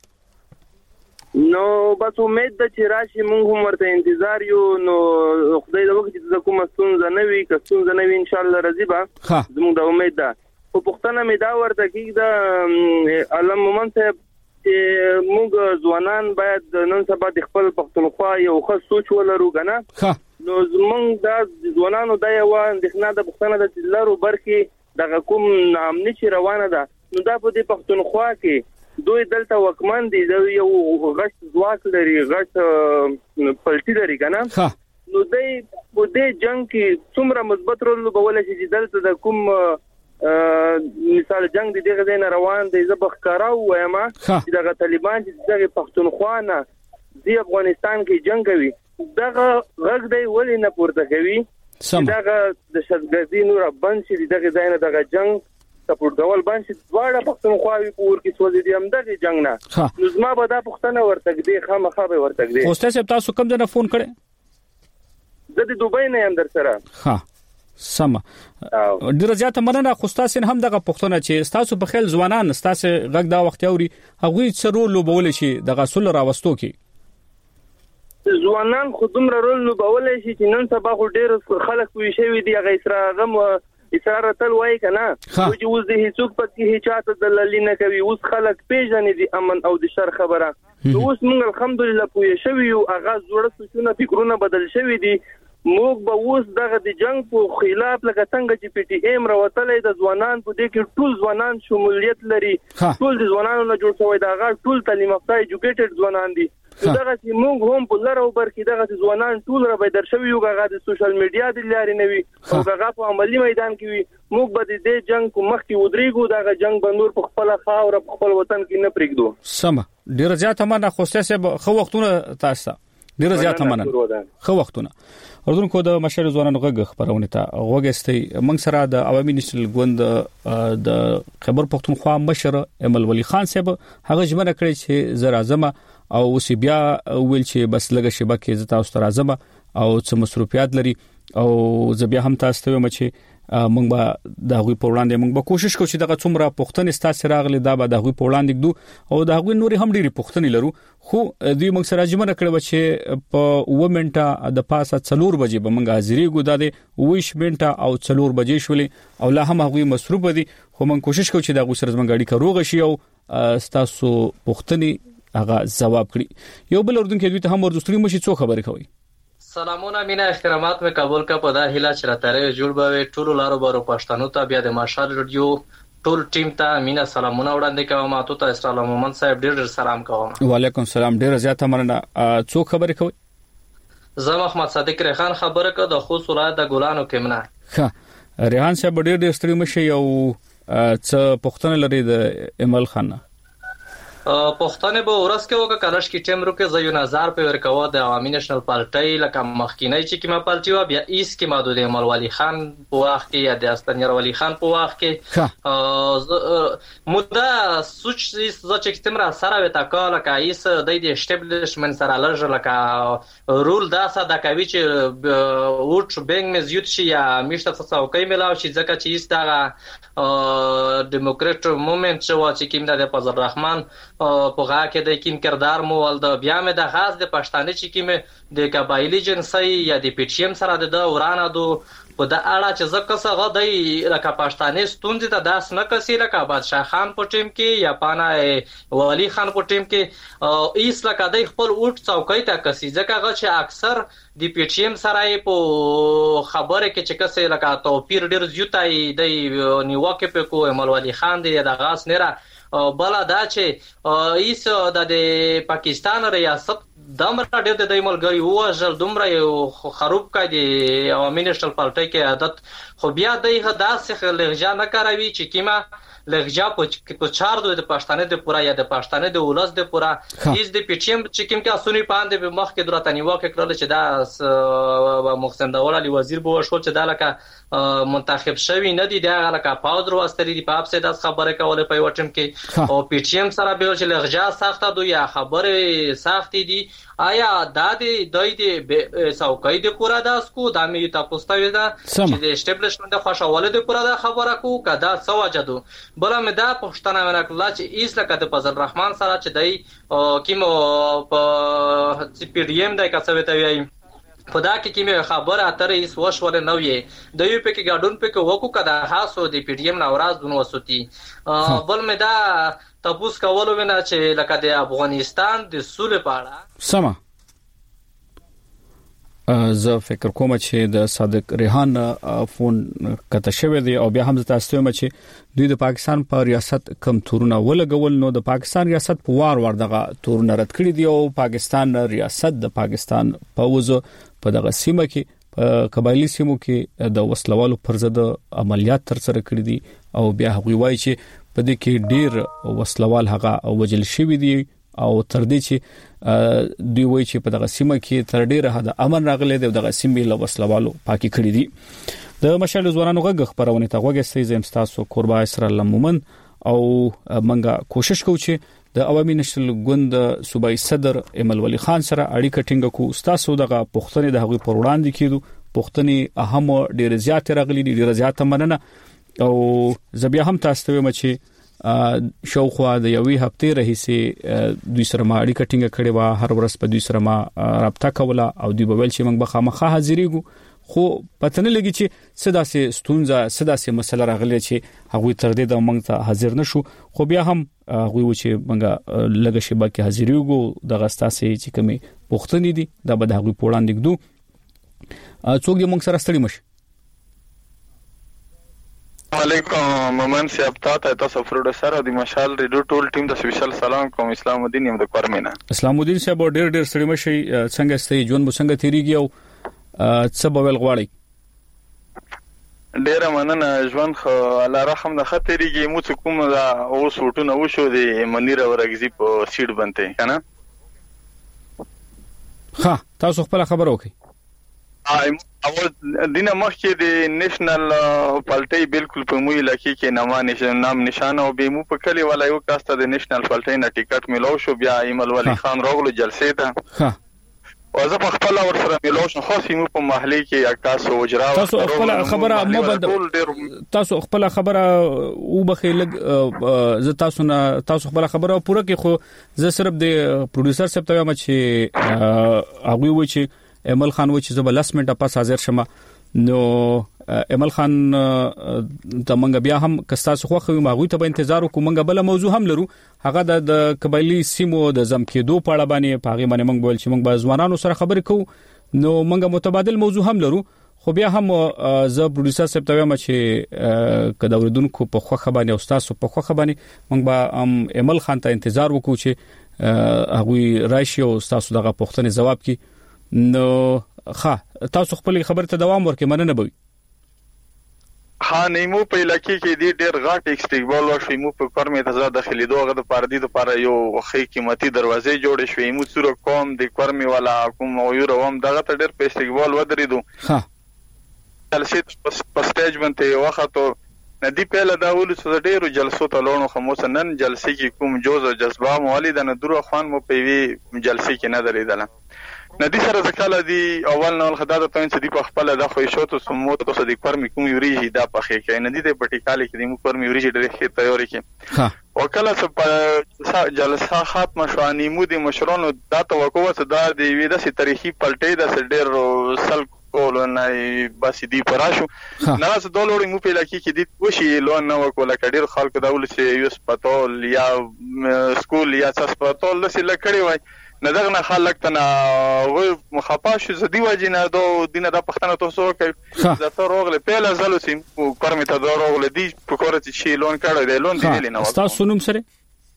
نو بس امید ده چې راشي مونږ هم ورته انتظار یو نو خدای دې وکړي چې کومه ستونزه نه وي که ستونزه نه وي ان شاء الله راځي به زموږ د امید ده. خو پښتنه مې دا ورته کېږي د علم مومند صاحب چې موږ ځوانان باید نن سبا د خپل پښتونخوا یو ښه سوچ ولرو کنه. نو زموږ د ځوانانو د یو اندېښنه د پښتنه د لارو برخې د کوم نامني چې روانه ده نو دا په دې پښتونخوا کې دوی دلته وکمن دي یو غش ځواک لري غش پلټي لري کنه. نو دوی په دې جنگ کې څومره مثبت رول لوبولای شي چې دلته د کوم مثال جنگ د دغه دین روان دی زبخ کاراو وایم چې دغه طالبان چې دغه پښتونخوا نه د افغانستان کې جنگ کوي دغه غږ دی ولې نه پورته کوي دغه د شتګردي نور بند شي دغه دینه دغه جنگ سپورټ کول باندې دواړه پښتونخوا پور کې سوځي دي هم دغه جنگ نه نو زما به دا پښتنه ورته دی خامخا به ورته دی استاد صاحب تاسو کوم ځای فون کړئ زه د دوبۍ نه یم در سره ها سم ډیره زیاته مننه خو تاسو هم دغه پښتنه چې تاسو په خیال ځوانان تاسو غږ دا وخت اوري هغه څه رول لوبول شي دغه سول راوستو کې ځوانان خو دومره رول لوبول شي چې نن سبا خو ډیر خلک وي شوی دی هغه اسره غم اسره تل وای کنه چې اوس د هیڅوک پکې هیڅ د لالینه کوي اوس خلک پیژنې دي امن او د شر خبره اوس موږ الحمدلله پوه شوی یو هغه زوړ سوچونه فکرونه بدل شوی دي موږ به اوس دغه د جنگ په خلاف لکه څنګه چې پی ټی ایم راوتلې د ځوانان په دې کې ټول ځوانان شمولیت لري ټول د ځوانانو نه جوړ شوی دا غا ټول تعلیم یافته ایجوکیټډ ځوانان دي دغه چې موږ هم په لاره وبر کې دغه ځوانان ټول را به در شوی یو غا د سوشل میډیا د لارې نوي او هغه په عملی میدان کې وي موږ به د دې جنگ کو مخ کې ودرېګو دغه جنگ بنور په خپل خاور په خپل وطن کې نه پرېږدو سم ډیر زیاته مننه خو تاسو خو وختونه تاسو ډیر زیاته مننه خو وختونه اردوونکو د مشر ځوانانو غږ خبرونه ته غوږستي موږ سره د عوامي نېشنل ګوند د خبر پښتونخوا مشر امل ولی خان صاحب هغه ژمنه کړې چې زه راځم او سی بیا ویل چې بس لګه شبکه زتا اوس راځم او څه مصروفیات لري او زه بیا هم تاسو ته مچ موږ به د هغوی په وړاندې موږ به کوشش کوو چې دغه څومره پښتنې ستاسو راغلي دا به د هغوی په وړاندې کړو او د هغوی نوري هم ډېری پښتنې لرو خو دوی موږ سره ژمنه کړې چې په و منټه د پاسه څلور بجې به موږ حاضرې ګو د ویش منټه او څلور بجې شولې او لا هم هغوی مصروف دي خو موږ کوشش کوو چې د هغوی سره موږ اړیکه روغ شي او ستاسو پښتنې هغه جواب کړي یو بل اردوونکو دوی ته هم ورزستري مشي څو خبرې کوي سلامونه مینا احترامات مې قبول کا په دا هیله چې راته جوړ به ټول لارو بارو پښتنو ته بیا د ماشال رادیو ټول ټیم ته مینا سلامونه وړاندې کوم او ته اسلام محمد صاحب ډېر ډېر سلام کوم وعلیکم السلام ډېر زیاته مننه څو خبرې کوي زه محمد صادق ریحان خبره کوم د خوست ولایت د ګلانو کمنه ښه ریحان صاحب ډېر ډېر ستړي مشه یو څه پښتنه لري د امل خان پښتنه به ورس کې وکړه کلش کې ټیم روکه زيو نظر په ورکو د عوامي نېشنل پارټي لکه مخکینی چې کیما پارټي و بیا ایس کې محدود امل ولی خان په وخت کې یا د استنیر ولی خان په وخت کې مده سوچ چې تم را سره وتا کاله کا ایس د دې اسټابلیشمنت سره لږ لکه رول دا ساده کوي چې وټ بنګ مزیوت شي یا میشته څوکۍ ملاو شي ځکه چې ایس دا ډیموکرات موومېنټ چې کیم د فضل الرحمن په هغه کې د کیم کردار مو ول د بیا مې د خاص د پښتانه چې کیم د قبایلی جنسي یا د پی ټی ایم سره د ورانه دو په د اړه چې زکه څه غدای لکه پښتانه ستوندې ته داس نه کسي لکه بادشاہ خان په ټیم کې یا پانا ولی خان په ټیم کې ایس لکه د خپل اوټ څوکۍ ته کسي ځکه چې اکثر د پی ټی ایم سره په خبره کې چې کسي لکه توپیر ډیر زیاتای د نیوکه په کو امل ولی خان دی د غاس نه بل دا چې ایس د پاکستان ریاست دمر ډېر د ملګری وژل دومره یو خراب کړي عوامي نېشنل پارټي کې عادت خو بیا د داسې لهجه نه کاروي چې کیما لهجه په چار د پښتانه د پورا یا د پښتانه د ولس د پورا هیڅ د پی ټی ایم چې کوم کا سونی پاندې به مخ کې درته نیوکه کړل چې دا محسن داول علي وزیر بو شو چې دا لکه منتخب شوی نه دی دا لکه پاودر واستری دی په اپ سه د خبره کوله په وټم کې او پی ټی ایم سره به چې لهجه سخته دوی یا خبره سختي دي آیا دا د دوی د څوکۍ د پورا داس کو د امي تاسو ته دا چې د اسټابلیشمنت د خوشاله د پورا د خبره کو کدا څو وجدو بل مې دا پښتنه ورکړه چې ایس لکه د فضل الرحمن سره چې دای کیمو په پی ډی ایم دای کڅوي ته وایي په دا کې کیمه خبره اترې ایس وشول نو یې د یو په کې ګاډون په کې وکړه کدا خاصو د پی ډی ایم نوراز دون وسوتی بل مې دا تاسو کولو وینا چې لکه د افغانستان د سولې پاړه سما زه فکر کوم چې د صادق ریحان فون کته شوی دی او بیا هم تاسو ته چې دوی د پاکستان په ریاست کم تورونه ولګول نو د پاکستان ریاست په وار وار دغه تورونه رد کړی دی او پاکستان ریاست د پاکستان په وزو په دغه سیمه کې په قبایلی سیمو کې د وسلوالو پر ضد عملیات تر سره کړی دي او بیا هغوی وایي چې په دې کې ډیر وسلوال هغه وجل شوی دي او تر دې چې دوی وایي چې په دغه سیمه کې تر ډیره د امن راغلي دی دغه سیمې له وسلوالو پاکي کړی دي د مشال ځوانانو غږ خبرونه ته غوږی زم تاسو قربا اسرار لمومن او منګه کوشش کوو چې د عوامي نشل ګوند صوبایي صدر ایمل ولی خان سره اړیکه ټینګه کو تاسو دغه پښتنې د هغوی پر وړاندې کیدو پښتنې اهم ډیر زیات راغلي ډیر زیات مننه او زبیا هم تاسو ته مچې شوخوا د یوې هفته رهیسي دوی سره ما اړیکه ټینګه کړې و هر ورځ په دوی سره ما رابطه کوله او دوی به ول چې موږ به خامخا حاضرېږو خو پته نه لګی چې سداسه ستونزه سداسه مسله راغلی چې هغه تر دې د موږ ته حاضر نشو خو بیا هم هغه و چې موږ لګه شی به کې حاضرېږو د غستاسه چې کمی پښتنې دي دا به د هغه پوړاندې کېدو څوک دې موږ سره ستړي مشه علیکم مومن صاحب تاسو تاسو پروډوسر او د مشال ریډیو ټول ټیم ته سپیشل سلام کوم اسلام الدین یم د کورمینا اسلام الدین صاحب ډېر ډېر ستړي مشه څنګه ستې جون مو څنګه تیریږي او څه به ول غواړي ډیر مننه ژوند خو الله رحم د خطرېږي مو څه کوم دا او سوټونه وشو د منیر ورغزي په سیټ بنته کنه ها تاسو خپل خبر وکي او دینه مخکې د نېشنل پالټي بالکل په موي لکه کې نامه نشان نام نشانه او به مو په کلی ولا یو کاسته د نېشنل پالټي نه ټیکټ ملو شو بیا ایمل ولی خان راغلو جلسې ته ها او زه په خپل اور سره ملو شم خو سیمو په محلي کې اکاسو وجرا تاسو خپل خبره مو بند تاسو خپل خبره او بخیلګ ز تاسو نه تاسو خپل خبره پوره کې خو زه صرف د پروډوسر صاحب ته وایم چې هغه و چې ایمل خان و چې زبر لاس منټه پاس حاضر شمه نو ایمل خان ته منګ بیا هم کستا خو خو ماغوي ته انتظار وکړو منګ بل موضوع هم لرو هغه د قبایلی سیمو د زم کېدو په اړه باندې پاغي باندې منګ بول چې منګ به ځوانانو سره خبرې کوو نو منګ متبادل موضوع هم لرو خو بیا هم ز پروډوسر صاحب ته وایم چې کدا وردونکو په خوخه باندې او تاسو په خوخه باندې منګ به ام ایمل خان ته انتظار وکړو چې هغه راشي او تاسو دغه پوښتنه جواب کړي نو ښه تاسو خپل خبر ته دوام ورکړئ مننه به ها نیمو په علاقې کې دی ډېر غاټ استقبال وشوي مو په کورمه ته داخلي دوغه د پاردي د لپاره یو خې قیمتي دروازې جوړې شوې مو سره کوم د کورمه والا کوم یو روم دغه ته ډېر په استقبال ودرېدو ها جلسې په سټیج باندې وخت ندی په لدا ول څه ډېر جلسو ته لونو خموس نن جلسې کې کوم جوز او جذبه مولید نه درو خوان مو په وی جلسې کې نه درېدل ندی سره ځکاله دی اول نو خدای ته چې دی په خپل د خو شو ته سمو ته د کورمي کوم یوري دا په خې کې ندی د پټیکاله کې د مو کورمي یوري ډېر ښه تیاری کې ها وکاله څه جلسه ختم شو نیمو د مشرونو دا توقع و دا د وی د تاریخي پلټې د ډېر سل کول نه بس دی پراشو نه زه دولوري مو په لکه کې دي وشي لون نو کوله کډیر خلک دا ول چې یو سپټول یا سکول یا سپټول لسی لکړی وای نه دغه خلک ته نه مخاپاش زدي واجینه دو دینه د پښتنه تاسو کوي زه ته روغله پیله زلو سیم کورمه ته روغله دی په کورته شي لون کړه دی لون دی نه تاسو نوم سره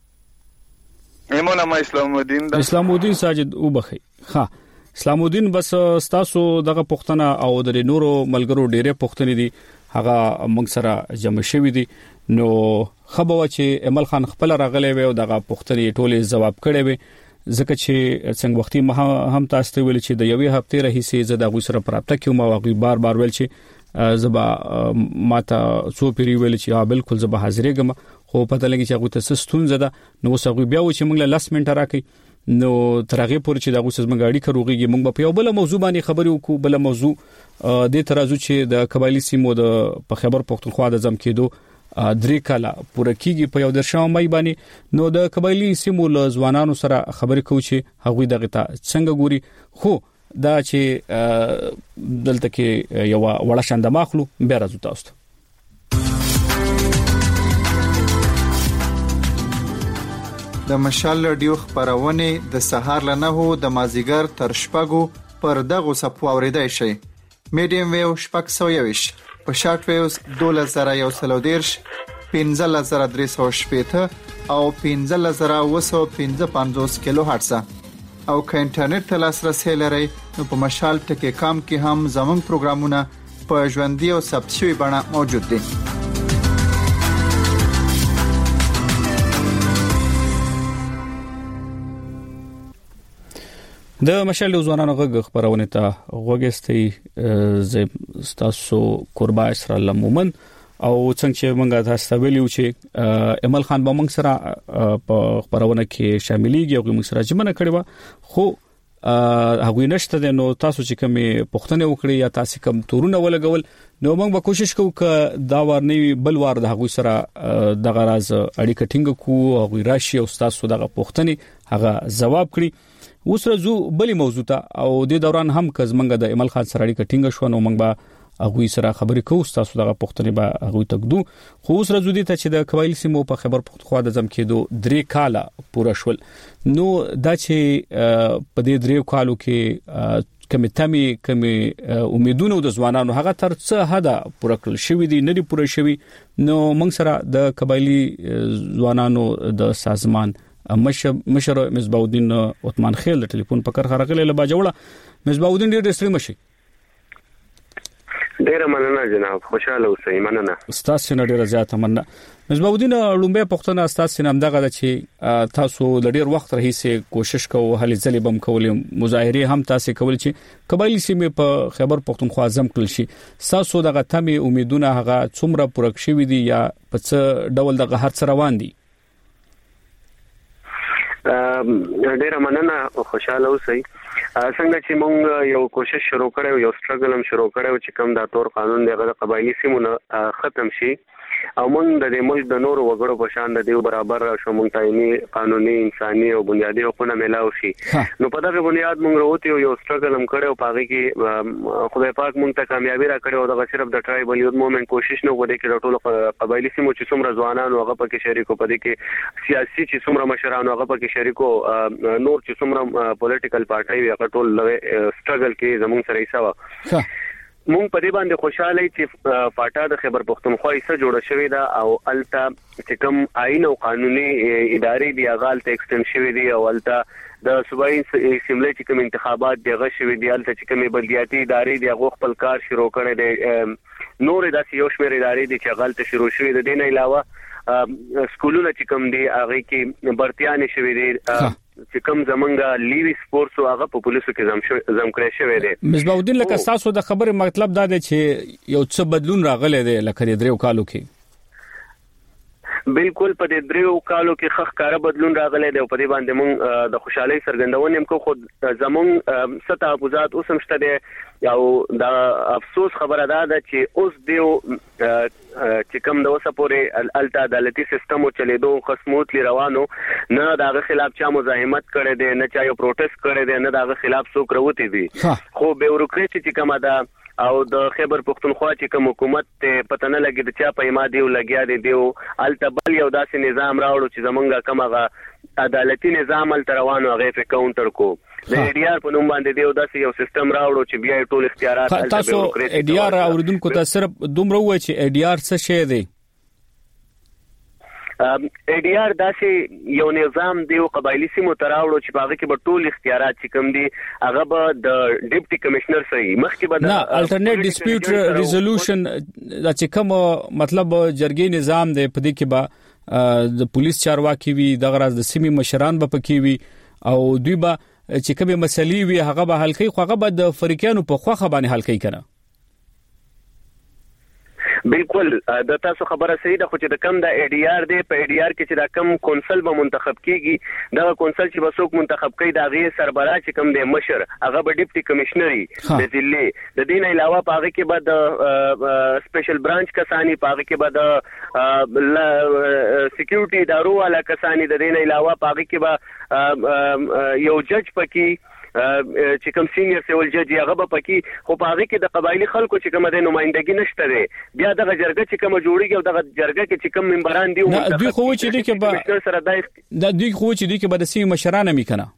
ایمونه ما اسلام الدین اسلام الدین ساجد او بخي ها اسلام الدین بس تاسو دغه پښتنه او د نورو ملګرو ډیره پښتنې دي هغه موږ سره جمع شوی دي نو خبره چې ایمل خان خپل راغلی و او دغه پښتنې ټوله جواب کړي وي ځکه چې څنګه وختي ما هم تاسو ته ویل چې د یوې هفته راهیسې زه د غوي سره پراپته کوم او غوي بار بار ویل چې زبا ماته څو پیری ویل چې ها بالکل زبا حاضرېږم خو پته لګی چې هغه ته ستونزه ده نو وسغوي بیا و چې موږ له لاس منټه راکې نو ترغه پور چې دغه څه موږ اړي کروږي موږ په یو بل موضوع باندې خبرې وکړو بل موضوع د ترازو چې د قبایلی سیمو د په خبر پښتونخوا د زم کېدو درې کاله پوره کیږي په یو درشم مې باندې نو د قبایلی سیمو له ځوانانو سره خبرې کوو چې هغه دغه ته څنګه ګوري خو دا چې دلته کې یو وړه شاند ماخلو بیا راځو تاسو د مشال رادیو خبرونه د سهار لنهو د مازیګر تر شپږو پر دغه صفو اوریدای شي میډیم ویو شپږ سو یوش په شارټ ویوز دوه زره یو سل دیرش پنځه زره درې سو شپږ او پنځه زره اوه سوه پنځه پنځوس کیلو هرتز او که انټرنیټ ته لاسرسي لرئ نو په مشال ټکی کام کې هم زموږ پروګرامونه په ژوندۍ او ثبت شوی بڼه موجود دي د مشال ځوانانو غږ خبرونه ته وګستې ز تاسو قربا اسرا الله مومن او څنګه چې موږ تاسو ویلو چې امل خان به موږ سره په خبرونه کې شاملېږي او موږ سره جمعنه کړي و خو هغه نشته نو تاسو چې کومه پښتنه وکړي یا تاسو کوم تورونه ولګول نو موږ به کوشش کوو ک دا ورنی بل وار د هغه سره د غراز اړیکه ټینګ کوو او راشي او تاسو دغه پښتنه هغه جواب کړي اوس رزو بلی موضوع ته او د دوران هم کز منګه د امل خان سره اړیکه ټینګ شو نو موږ به هغه سره خبرې کوو تاسو دغه پښتنه به هغه تکدو خو اوس رزو دي ته چې د قبایل سیمو په خبر پښتونخوا د ځم کېدو درې کاله پوره شول نو دا چې په دې درې کالو کې کمی تمی کمی امیدونه د ځوانانو هغه تر څه حدا پوره کړل شوې دي نه دي پوره شوې نو موږ سره د قبایلی ځوانانو د سازمان مشر مشر مصباح الدین عثمان خیل د ټلیفون په کار غرغله لبا جوړه مصباح الدین ډېر ستړي مشي ډیره مننه جناب خوشاله اوسئ مننه استاد سینه ډیره زیاته مننه مصباح الدین لومبه پښتون استاد سینه همدغه چې تاسو د ډیر وخت راهیسه کوشش کوو هلي ځلې بم کولې مظاهره هم تاسو کول چې قبایلی سیمه په خیبر پښتونخوا اعظم کړل شي تاسو دغه تمه امیدونه هغه څومره پوره شوي دي یا په څه ډول دغه هر څه روان دي ډیره مننه خوشاله اوسئ څنګه چې موږ یو کوشش شروع کړو یو سټرګل هم شروع کړو چې کوم دا تور قانون دی هغه قبایلی سیمونه ختم شي او موږ د ملک د نورو وګړو په شان د دیو برابر شو موږ تایني قانوني انساني او بنیادی حقوقونه ملاو شي نو په دغه بنیاد موږ وروته یو سټرګل هم کړو پاره کې خدای پاک موږ ته کامیابی را کړو دغه صرف د ټرایبل یوت موومېنټ کوشش نه وکړي چې ټول قبایلی سیمو چې څومره ځوانان هغه پکې شریکو پدې کې سیاسي چې څومره مشران هغه پکې شریکو نور چې څومره پولیټیکل پارټي هغه ټول سټرګل کې زموږ سره ایسا مونږ په دې باندې خوشاله چې فاټا د خیبر پښتونخوا یې جوړه شوې ده او التا چې کوم آئین او قانوني ادارې دی هغه الته ایکسټند شوې دي او التا د صوبایي اسمبلی چې کوم انتخابات دیغه شوې دي الته چې کوم بلدیاتي ادارې دی هغه خپل کار شروع کړي دي نور د یو شمېر ادارې دي چې غلطه شروع شوې ده دین علاوه سکولونه چې کوم دي هغه کې برتيانې شوې دي چې کوم زمونږه لیوی سپورتس او هغه په پولیسو کې زم زم کړی شوی دی مصباح الدین لکه تاسو د خبره مطلب دا دی چې یو څه بدلون راغلی دی لکه د دریو کالو کې بالکل په دې دریو کالو کې خخ کار بدلون راغلی دی او په دې باندې موږ د خوشحالي سرګندونه هم کو خود زمون ستا ابوزات اوسم شته دی او دا افسوس خبره ده چې اوس دیو چې کوم د اوسه پورې الته عدالتي سیستم او چلیدو خصموت روانو نه دغه خلاف چا مزاحمت کړي دي نه چا یو پروټیست کړي دي نه دغه خلاف څوک وروتي دي خو بیوروکراسي چې کومه ده او د خیبر پښتونخوا چې کوم حکومت ته پته نه لګي د چا په ما دیو لګیا دی دیو التبل یو داسې نظام راوړو چې زمونږه کومه عدالتي نظام ال روانو هغه په کاونټر کو د ای ډی آر په نوم باندې دیو داسې یو سیستم راوړو چې بیا ټول اختیارات تاسو ای ډی آر اوردونکو ته صرف دومره وای چې ای ډی آر څه شی دی ای ډی آر داسې یو نظام دی او قبایلی سیمو تراوړو چې باغ کې به ټول اختیارات چې کوم دي هغه به د ډیپټي کمشنر سره مخکې به نه الټرنیټ ډیسپیوټ ریزولوشن دا چې کوم مطلب جرګې نظام دی په دې کې به د پولیس چارواکي وي د غراز د سیمې مشران به پکې وي او دوی به چې کومه مسلې وي هغه به حل کوي خو هغه به د فریقانو په خوخه باندې حل کوي کنه بالکل د تاسو خبره صحیح ده خو چې د کم د ای ډی آر دی په ای ډی آر کې چې د کم کونسل به منتخب کیږي دا کونسل چې بسوک منتخب کوي دا غي سربراه چې کم د مشر هغه به ډیپټي کمشنري د ضلع د دین علاوه پاغه کې به د سپیشل برانچ کسانی پاغه کې به د سکیورټي ادارو والا کسانی د دین علاوه پاغه کې به یو جج پکې چې کوم سینیئر سیول جج هغه به پکې خو پاغه کې د قبایلی خلکو چې کوم د نمائندګي نشته دی بیا د جرګه چې کوم جوړیږي او د جرګه کې چې کوم ممبران دی او دوی خو چې دي کې به سره د دوی خو چې دي کې به د سیمه مشران مې کنه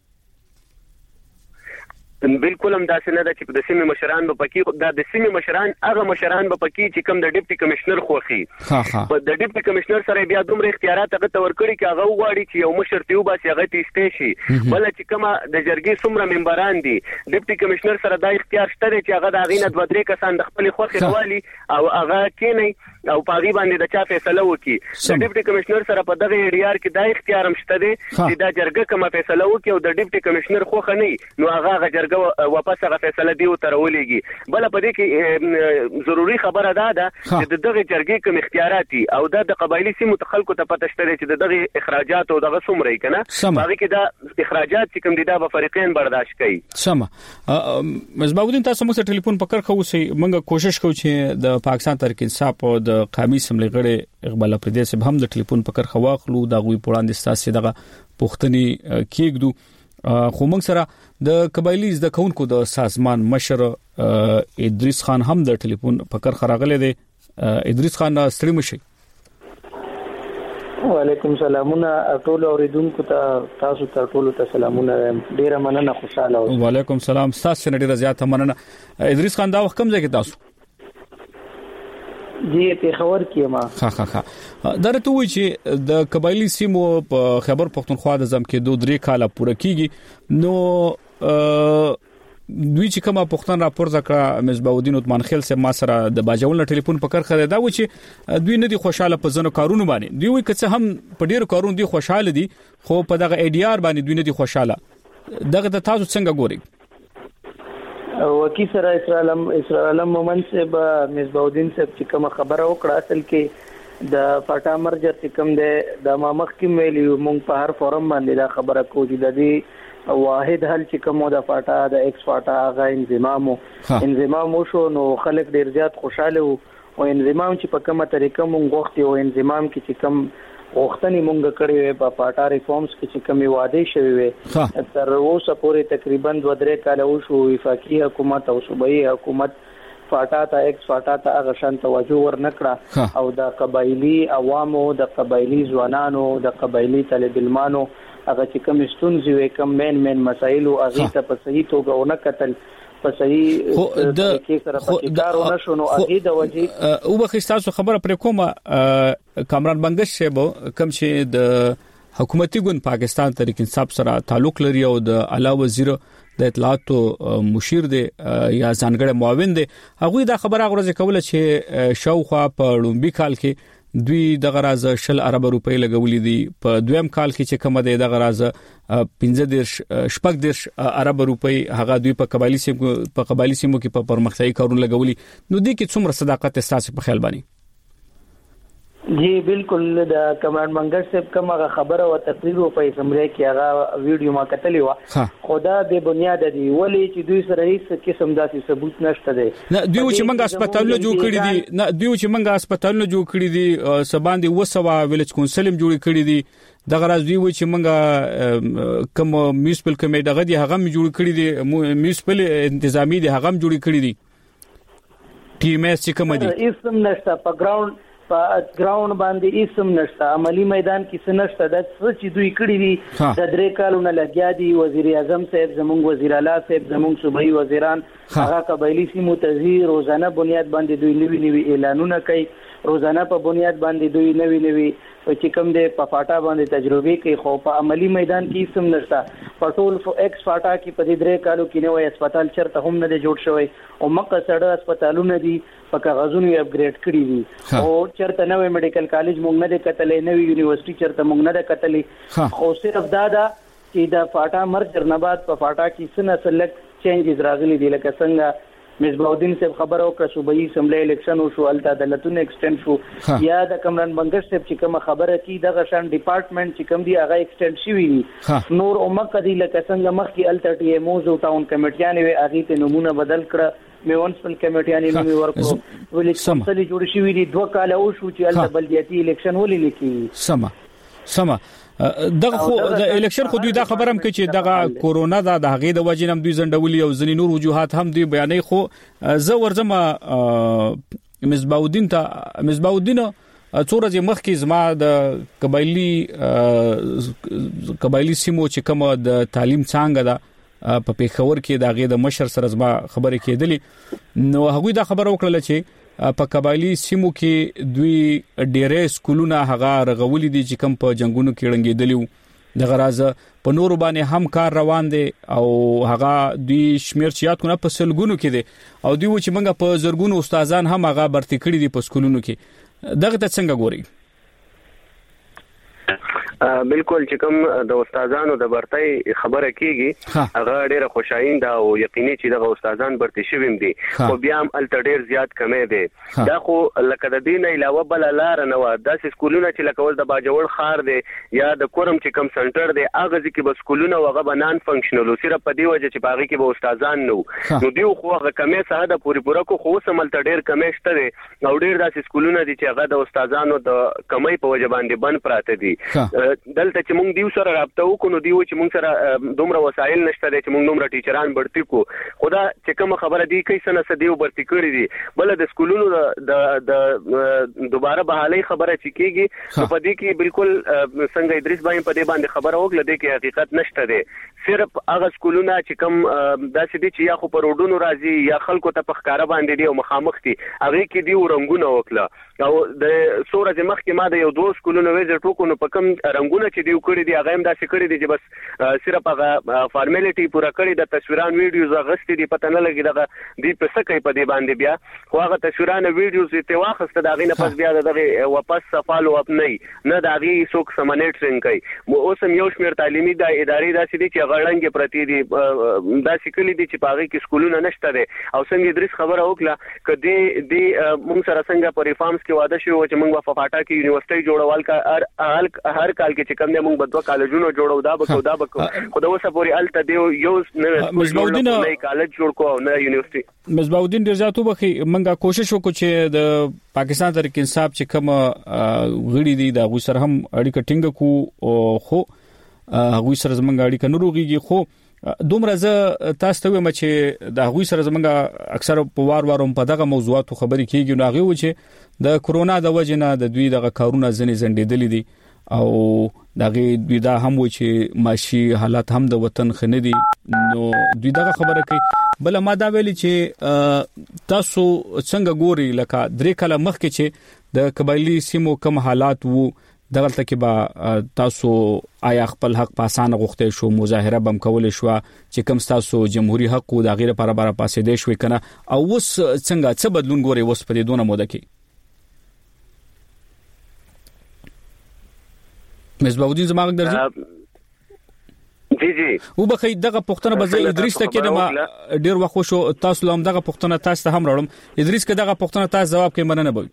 بالکل هم داسې نه ده چې د سیمې مشران به پکې د سیمې مشران هغه مشران به پکې چې کوم د ډیپټي کمشنر خوخي په د ډیپټي کمشنر سره بیا دومره اختیارات هغه تور کړی چې هغه وغواړي چې یو مشر تیو باسي هغه تیسته شي بل چې کومه د جرګې څومره ممبران دي ډیپټي کمشنر سره دا اختیار شته چې هغه د غینت بدرې کسان د خپل خوخي روالي او هغه کینی او پاغي باندې د چا فیصله وکي د ډیپټي کمشنر سره په دغه ډي ار کې د اختیار هم شته دي چې دا جرګه کومه فیصله وکي او د ډیپټي کمشنر خو خني نو هغه جرګه واپس هغه فیصله دی ترولېږي بل په دې کې ضروری خبره ده چې دغه جرګې کوم اختیارات او د قبایلی سیمو خلکو ته پته شته چې دغه اخراجات او دغه څومره کنه باقي کې دا اخراجات چې کوم دي دا به فریقین برداشت کوي سم مصباح الدین تاسو موږ ټلیفون پکړ خو سي موږ کوشش کوو چې د پاکستان تحریک انصاف او د قومي سملې غړي اقبال اپریدي سه هم د ټلیفون پکړ خو واخلو دا غوي پوراند ستاسو دغه پوښتني کېږدو خو موږ سره د قبایلی د کونکو د سازمان مشر ادریس خان هم د ټلیفون پکړ خراغله دي ادریس خان ستړي مشي وعلیکم سلامونه ټول اوریدونکو ته تاسو ته ټول ته سلامونه ډیره مننه خوشاله اوسئ وعلیکم سلام تاسو نه ډیره زیاته مننه ادریس خان دا وخت کوم ځای کې تاسو جی په خبر کې ما ها ها ها درته وی چې د قبایلی سیمو په خبر پښتونخوا د زم کې دوه درې کاله پوره کیږي نو دوی چې کومه پښتون راپور ځکه مصباح الدین عثمان خیل سه ما سره د باجول ټلیفون پکړ خره دا و چې دوی نه دي خوشاله په ځنو کارونه باندې دوی وي که هم په ډیرو کارونه دي خوشاله دي خو په دغه ای ډی آر باندې دوی نه دي خوشاله دغه د تاسو څنګه ګوري وکی سره اسرائیل اسرائیل مومن سے مصباح الدین سے چې کومه خبره وکړه اصل کې د فاټا مرجر چې کوم ده د مامخ کې ویلی مونږ په هر فورم باندې دا خبره کوو د دې واحد حل چې کومه د فاټا د ایکس فاټا هغه انضمام انضمام شو نو خلک ډیر زیات خوشاله وو او انضمام چې په کومه طریقه مونږ وخت او انضمام کې چې کوم وختنی مونږ کړی په فاټا ریفارمز کې چې کومي وعده شوی وي تر اوسه پورې تقریبا دوه درې کال وشو وفاقي حکومت او صوبایي حکومت فاټا ته ایکس فاټا ته هغه شان توجه ورنکړه او د قبایلی عوامو د قبایلی ځوانانو د قبایلی طالب علمانو هغه چې کوم ستونزې وي کوم مین مین مسایل او هغه ته په صحیح توګه ونه کتل په صحیح کې سره پکارونه شونو هغه د وجه او به تاسو خبره پر کومه کامران بنگش شیبو کوم چې د حکومتي ګوند پاکستان تحریک انصاف سره تعلق لري او د اعلی وزیر د اطلاعاتو مشیر دی یا ځانګړی معاون دی هغه دا خبره غوړه کوله چې شاوخوا په لومبي کال کې دوی د غراز شل ارب روپۍ لګولې دي په دویم کال کې چې کومه ده د غراز پنځه دیرش شپږ دیرش ارب روپۍ هغه دوی په قبایلی سیمو په قبایلی سیمو کې په پرمختیايي کارونه لګولې نو دي کې څومره صداقت اساس په خیال باندې جی بالکل د کمانډ منګر صاحب کومه خبره او تقریر په سمره کې هغه ویډیو ما کتلی و خدا به بنیاد دی ولی چې دوی سره هیڅ قسم داسې ثبوت نشته دی نه دوی چې منګه هسپتالونه جوړ کړی دي نه دوی چې منګه هسپتالونه جوړ کړی دي سباندې وسوا ویلج کونسل جوړ کړی دي دغه راز دوی چې منګه کوم میونسپل کمیټه غدي هغه جوړ کړی دي میونسپل انتظامی دي هغه جوړ کړی دي ټي ام اس چې کوم دي اسم نشته په ګراوند په ګراوند باندې اسم نشته عملی میدان کې څه نشته د څه چې دوی کړی دي د درې کالونو لګیا دي وزیر اعظم صاحب زمونږ وزیر اعلی صاحب زمونږ صوبایي وزیران هغه قبایلی سیمو تزیر روزانه بنیاد باندې دوی نوی نوی اعلانونه کوي روزانه په بنیاد باندې دوی نوی نوی چې کوم د په فاټا باندې تجربه کوي خو په عملی میدان کې سم نشته په ټول ایکس فاټا کې په دې درې کالو کې نوې هسپتال چرته هم نه جوړ شوی او مکه سړه هسپتالونه دي په کاغذونو اپګریډ کړی دي او چرته نوې میډیکل کالج مونږ نه د کتلې نوې یونیورسيټي چرته مونږ نه د کتلې خو صرف دا دا چې د فاټا مرجر نه بعد په فاټا کې سن سلک چینجز راغلي دي لکه څنګه مصباح الدین صاحب خبر او کړه صوبایي اسمبلی الیکشن شو الته عدالتونه ایکسټند شو یا د کمران بنگش صاحب چې کوم خبره کی دغه شان ډپارټمنټ چې کوم دی هغه ایکسټند شوی نور عمق دی لکه څنګه مخکې الته ټي ام اوز او ټاون کمیټیان وی اغه ته نمونه بدل کړه میونسپل کمیټیان نومي ورکو ولې کمسلي جوړ شوی دي دوه کال او شو چې الته بلدیاتي الیکشن ولې لیکي سما سما دغه خو د الیکشن خو دوی دا خبرم کوي چې دغه کورونا دا د هغې د وجنم دوی زندولي او ځنی نور وجوهات هم دوی بیانې خو زه ورځم مصباح الدین ته مصباح الدین څوره چې مخکې زما د قبایلی قبایلی سیمو چې کوم د تعلیم څنګه دا په پیښور کې د هغې د مشر سره زما خبرې کېدلې نو هغوی دا خبره وکړه چې په قبایلی سیمو کې دوی ډېرې سکولونه هغه رغولې دي چې کوم په جنگونو کې رنګېدلی د غراز په نور باندې هم کار روان دي او هغه دوی شمیر چیات کو نه په سلګونو کې دي او دوی چې منګه په زرګونو استادان هم هغه برتی کړی دي په سکولونو کې دغه ته څنګه ګوري بالکل چې کوم د استادانو د برتۍ خبره کیږي هغه ډیره خوشاین ده او یقیني چې د استادان برتي شویم دي خو بیا هم الټ ډیر زیات کمې دي دا خو لکه د دین علاوه بل لار نه و د سکولونو چې لکه ول د باجوړ خار دي یا د کورم چې کوم سنټر دي هغه ځکه به سکولونه وغه بنان فنکشنل صرف په دی وجه چې باغی کې به استادان نو نو دی خو هغه کمې ساده پوری پورا کو خو سمل ټ ډیر کمې شته دي او ډیر د سکولونو دي چې هغه د استادانو د کمې په وجه باندې بند پراته دي دلته چې موږ دیو سره رابطه وکړو دیو چې موږ سره دومره وسایل نشته چې موږ دومره ټیچران برتی کو خدا چې کوم خبره دی کوي سنه سدیو برتی کړی دي بل د سکولونو د د دوباره بحالي خبره چې کیږي په دې کې بالکل څنګه ادریس باندې په دې باندې خبره وکړه د کې حقیقت نشته دی صرف هغه سکولونه چې کوم داسې دي چې یا خو پر وډونو راځي یا خلکو ته په ښکارا باندې دی او مخامخ دي هغه کې دی رنگونه وکړه او د سورج مخ کې ما د یو دوه سکولونو ویزټ وکړو په کوم رنگونه چې دی کړی دی هغه هم داسې کړی دی چې بس صرف هغه فارمیلیټي پورا کړی د تصویران ویډیوز غستې دي پته نه لګي دغه دی په سکه په دې باندې بیا خو هغه تصویران ویډیوز ته واخسته دغه نه پس بیا دغه واپس فالو اپ نه نه دغه څوک سمنیټرینګ کوي مو اوس هم یو شمیر تعلیمي د ادارې داسې دي چې غړنګ پرتی دي داسې کلی دي چې پاغي کې سکولونه نشته دي او څنګه ادریس خبره وکړه کدي دی موږ سره څنګه په ریفارمز کې واده شو چې موږ په فاټا کې یونیورسيټي جوړوال کا هر هر کال کې چې کوم نه موږ بدو کالجونو جوړو دا بکو دا بکو خو دا اوسه پوری الته دی یو نه کالج جوړ کو نه یونیورسيټي مصباح الدین ډیر زیاتو بخي موږ کوشش وکړو چې د پاکستان تحریک انصاف چې کوم غړي دي دا غو سره هم اړیکه ټینګ کو خو هغه سره زمونږ اړیکه نه روغيږي خو دومره زه تاسو ته وایم چې د هغوی سره زمونږ اکثر په وار واروم په دغه موضوعاتو خبرې کیږي نو هغه و چې د کورونا د وجې نه د دوی دغه کارونه ځنې زندېدلې دي او دغه دوی دا هم و چې ماشي حالات هم د وطن خنه دي نو دوی دغه خبره کوي بل ما دا ویلي چې تاسو څنګه ګوري لکه درې کاله مخکې چې د قبایلی سیمو کم حالات وو دغه تکي با تاسو آیا خپل حق په اسانه غوښته شو مظاهره بم کول شو چې کوم تاسو جمهوریت حق او د غیره پر بار پاسې دی شو کنه او وس څنګه څه بدلون ګوري وس په دې دونه موده کې مصباح الدین زماغ درځي جی جی او بخې دغه پښتنه به ادریس ته کې ما ډیر وخت شو تاسو لوم دغه پښتنه تاسو ته هم راړم ادریس کې دغه پښتنه تاسو جواب کې مننه بوي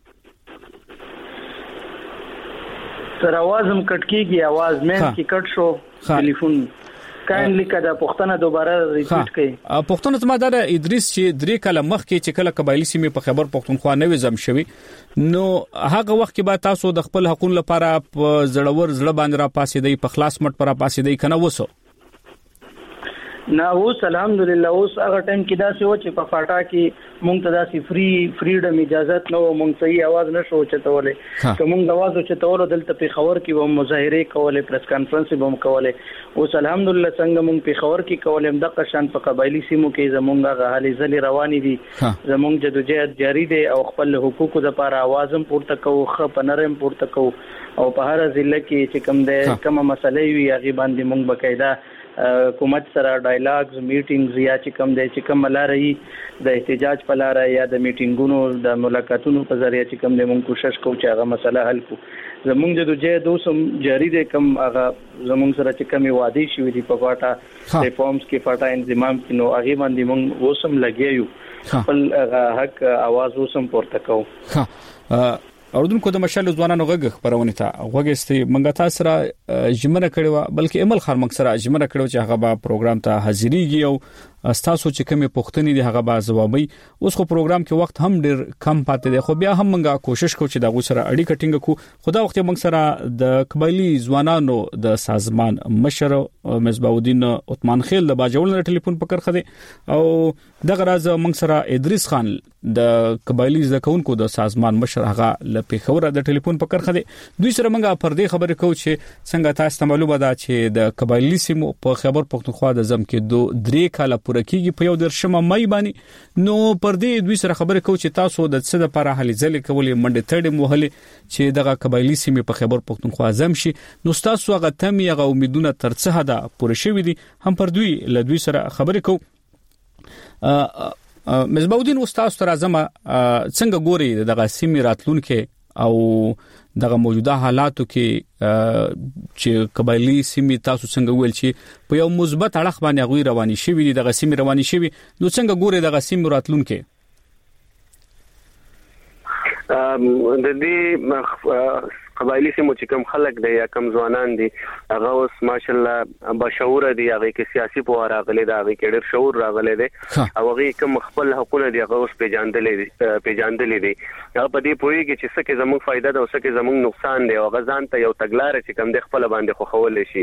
سر आवाज هم کټ کیږي आवाज مې کې کټ شو ټلیفون کاینلی کدا پښتنه دوباره ریپیټ کړئ پښتنه زما د ادریس چې درې کاله مخکې چې کله قبایلی سیمه په خبر پښتونخوا نوې زم شوی نو هغه وخت کې به تاسو د خپل حقوقو لپاره په زړور زړه باندې را پاسې دی په خلاص مټ پر پاسې دی کنه وسو نه اوس الحمدلله اوس هغه ټایم کې دا څه و چې په فاټا کې مونږ ته داسې فری فریډم اجازه نو مونږ صحیح आवाज نشو چتولې کوم आवाज چتول دلته په خبر کې و مظاهره کولې پریس کانفرنس به هم کولې اوس الحمدلله څنګه مونږ په خبر کې کولې دغه شان په قبایلی سیمو کې زمونږه حالي ځلې روانې دي زمونږ جدوجہد جاری دي او خپل حقوقو لپاره आवाज هم پورته کوو خپ نرم پورته کوو او په هر ضلع کې چې کوم ده کومه مسلې وي هغه باندې مونږ بقاعده حکومت سره ډایلاګز میټینګز یا چې کوم د چې کوم لارې د احتجاج په لار یا د میټینګونو د ملاقاتونو په ذریعہ چې کوم د مونږ کوشش کوو چې هغه مسله حل کړو زمونږ د دوجه دوسم جاری دي کوم هغه زمونږ سره چې کومي وعده شوې دي په فاټا ریفارمز کې فاټا انضمام کې نو هغه باندې مونږ اوسم لګیو خپل حق आवाज اوسم پورته کوو اوردونکو د مشال ځوانانو غږ خبرونه ته غوګستي منګه تاسو را جمنه کړو بلکې عمل خار مکسره جمنه کړو چې هغه به پروګرام ته حاضرېږي او تاسو چې کومه پوښتنې دي هغه به جوابي اوس خو پروګرام کې وخت هم ډیر کم پاتې دی خو بیا هم منګه کوشش کوو چې دا غو سره اړیکه ټینګ کو خدا وخت موږ سره د قبایلی ځوانانو د سازمان مشر مصباح الدین عثمان خیل د باجوړ ټلیفون پکړ خده او دغه راز موږ سره ادریس خان د قبایلی ځکونکو د سازمان مشر هغه لپاره خبره د ټلیفون پکړ خده دوی سره موږ پر دې خبرې کوو چې څنګه تاسو ته معلومه ده چې د قبایلی سیمو په خبر پښتونخوا د زم کې دوه درې کاله پوره کیږي په یو درشمه مې باندې نو پر دې دوی سره خبرې کوي چې تاسو د څه لپاره هلي ځلې کولې منډه تړې موهلې چې دغه قبایلی سیمې په خیبر پختونخوا اعظم شي نو تاسو هغه تم یغه امیدونه تر څه حدا پوره شوي دي هم پر دوی له دوی سره خبرې کوي مصباح الدین استاد تر اعظم څنګه ګوري دغه سیمې راتلونکو او دغه موجوده حالاتو کې چې قبایلی سیمې تاسو څنګه ویل چې په یو مثبت اړخ باندې غوي رواني شي وي دغه سیمې رواني شي نو څنګه ګوري دغه سیمې راتلونکو د دې قبایلی سیمو چې کوم خلک دی یا کوم ځوانان دي هغه اوس ماشاءالله بشعور دي هغه کې سیاسي په راغلي دا هغه کې ډېر شعور راغلي دي او هغه کوم خپل حقوقونه دي هغه اوس پیژاندلې دي پیژاندلې دي هغه په دې پوهیږي چې څه کې زموږ فائدہ ده او څه کې زموږ نقصان دی او غزان ته یو تګلار چې کوم د خپل باندې خو خول شي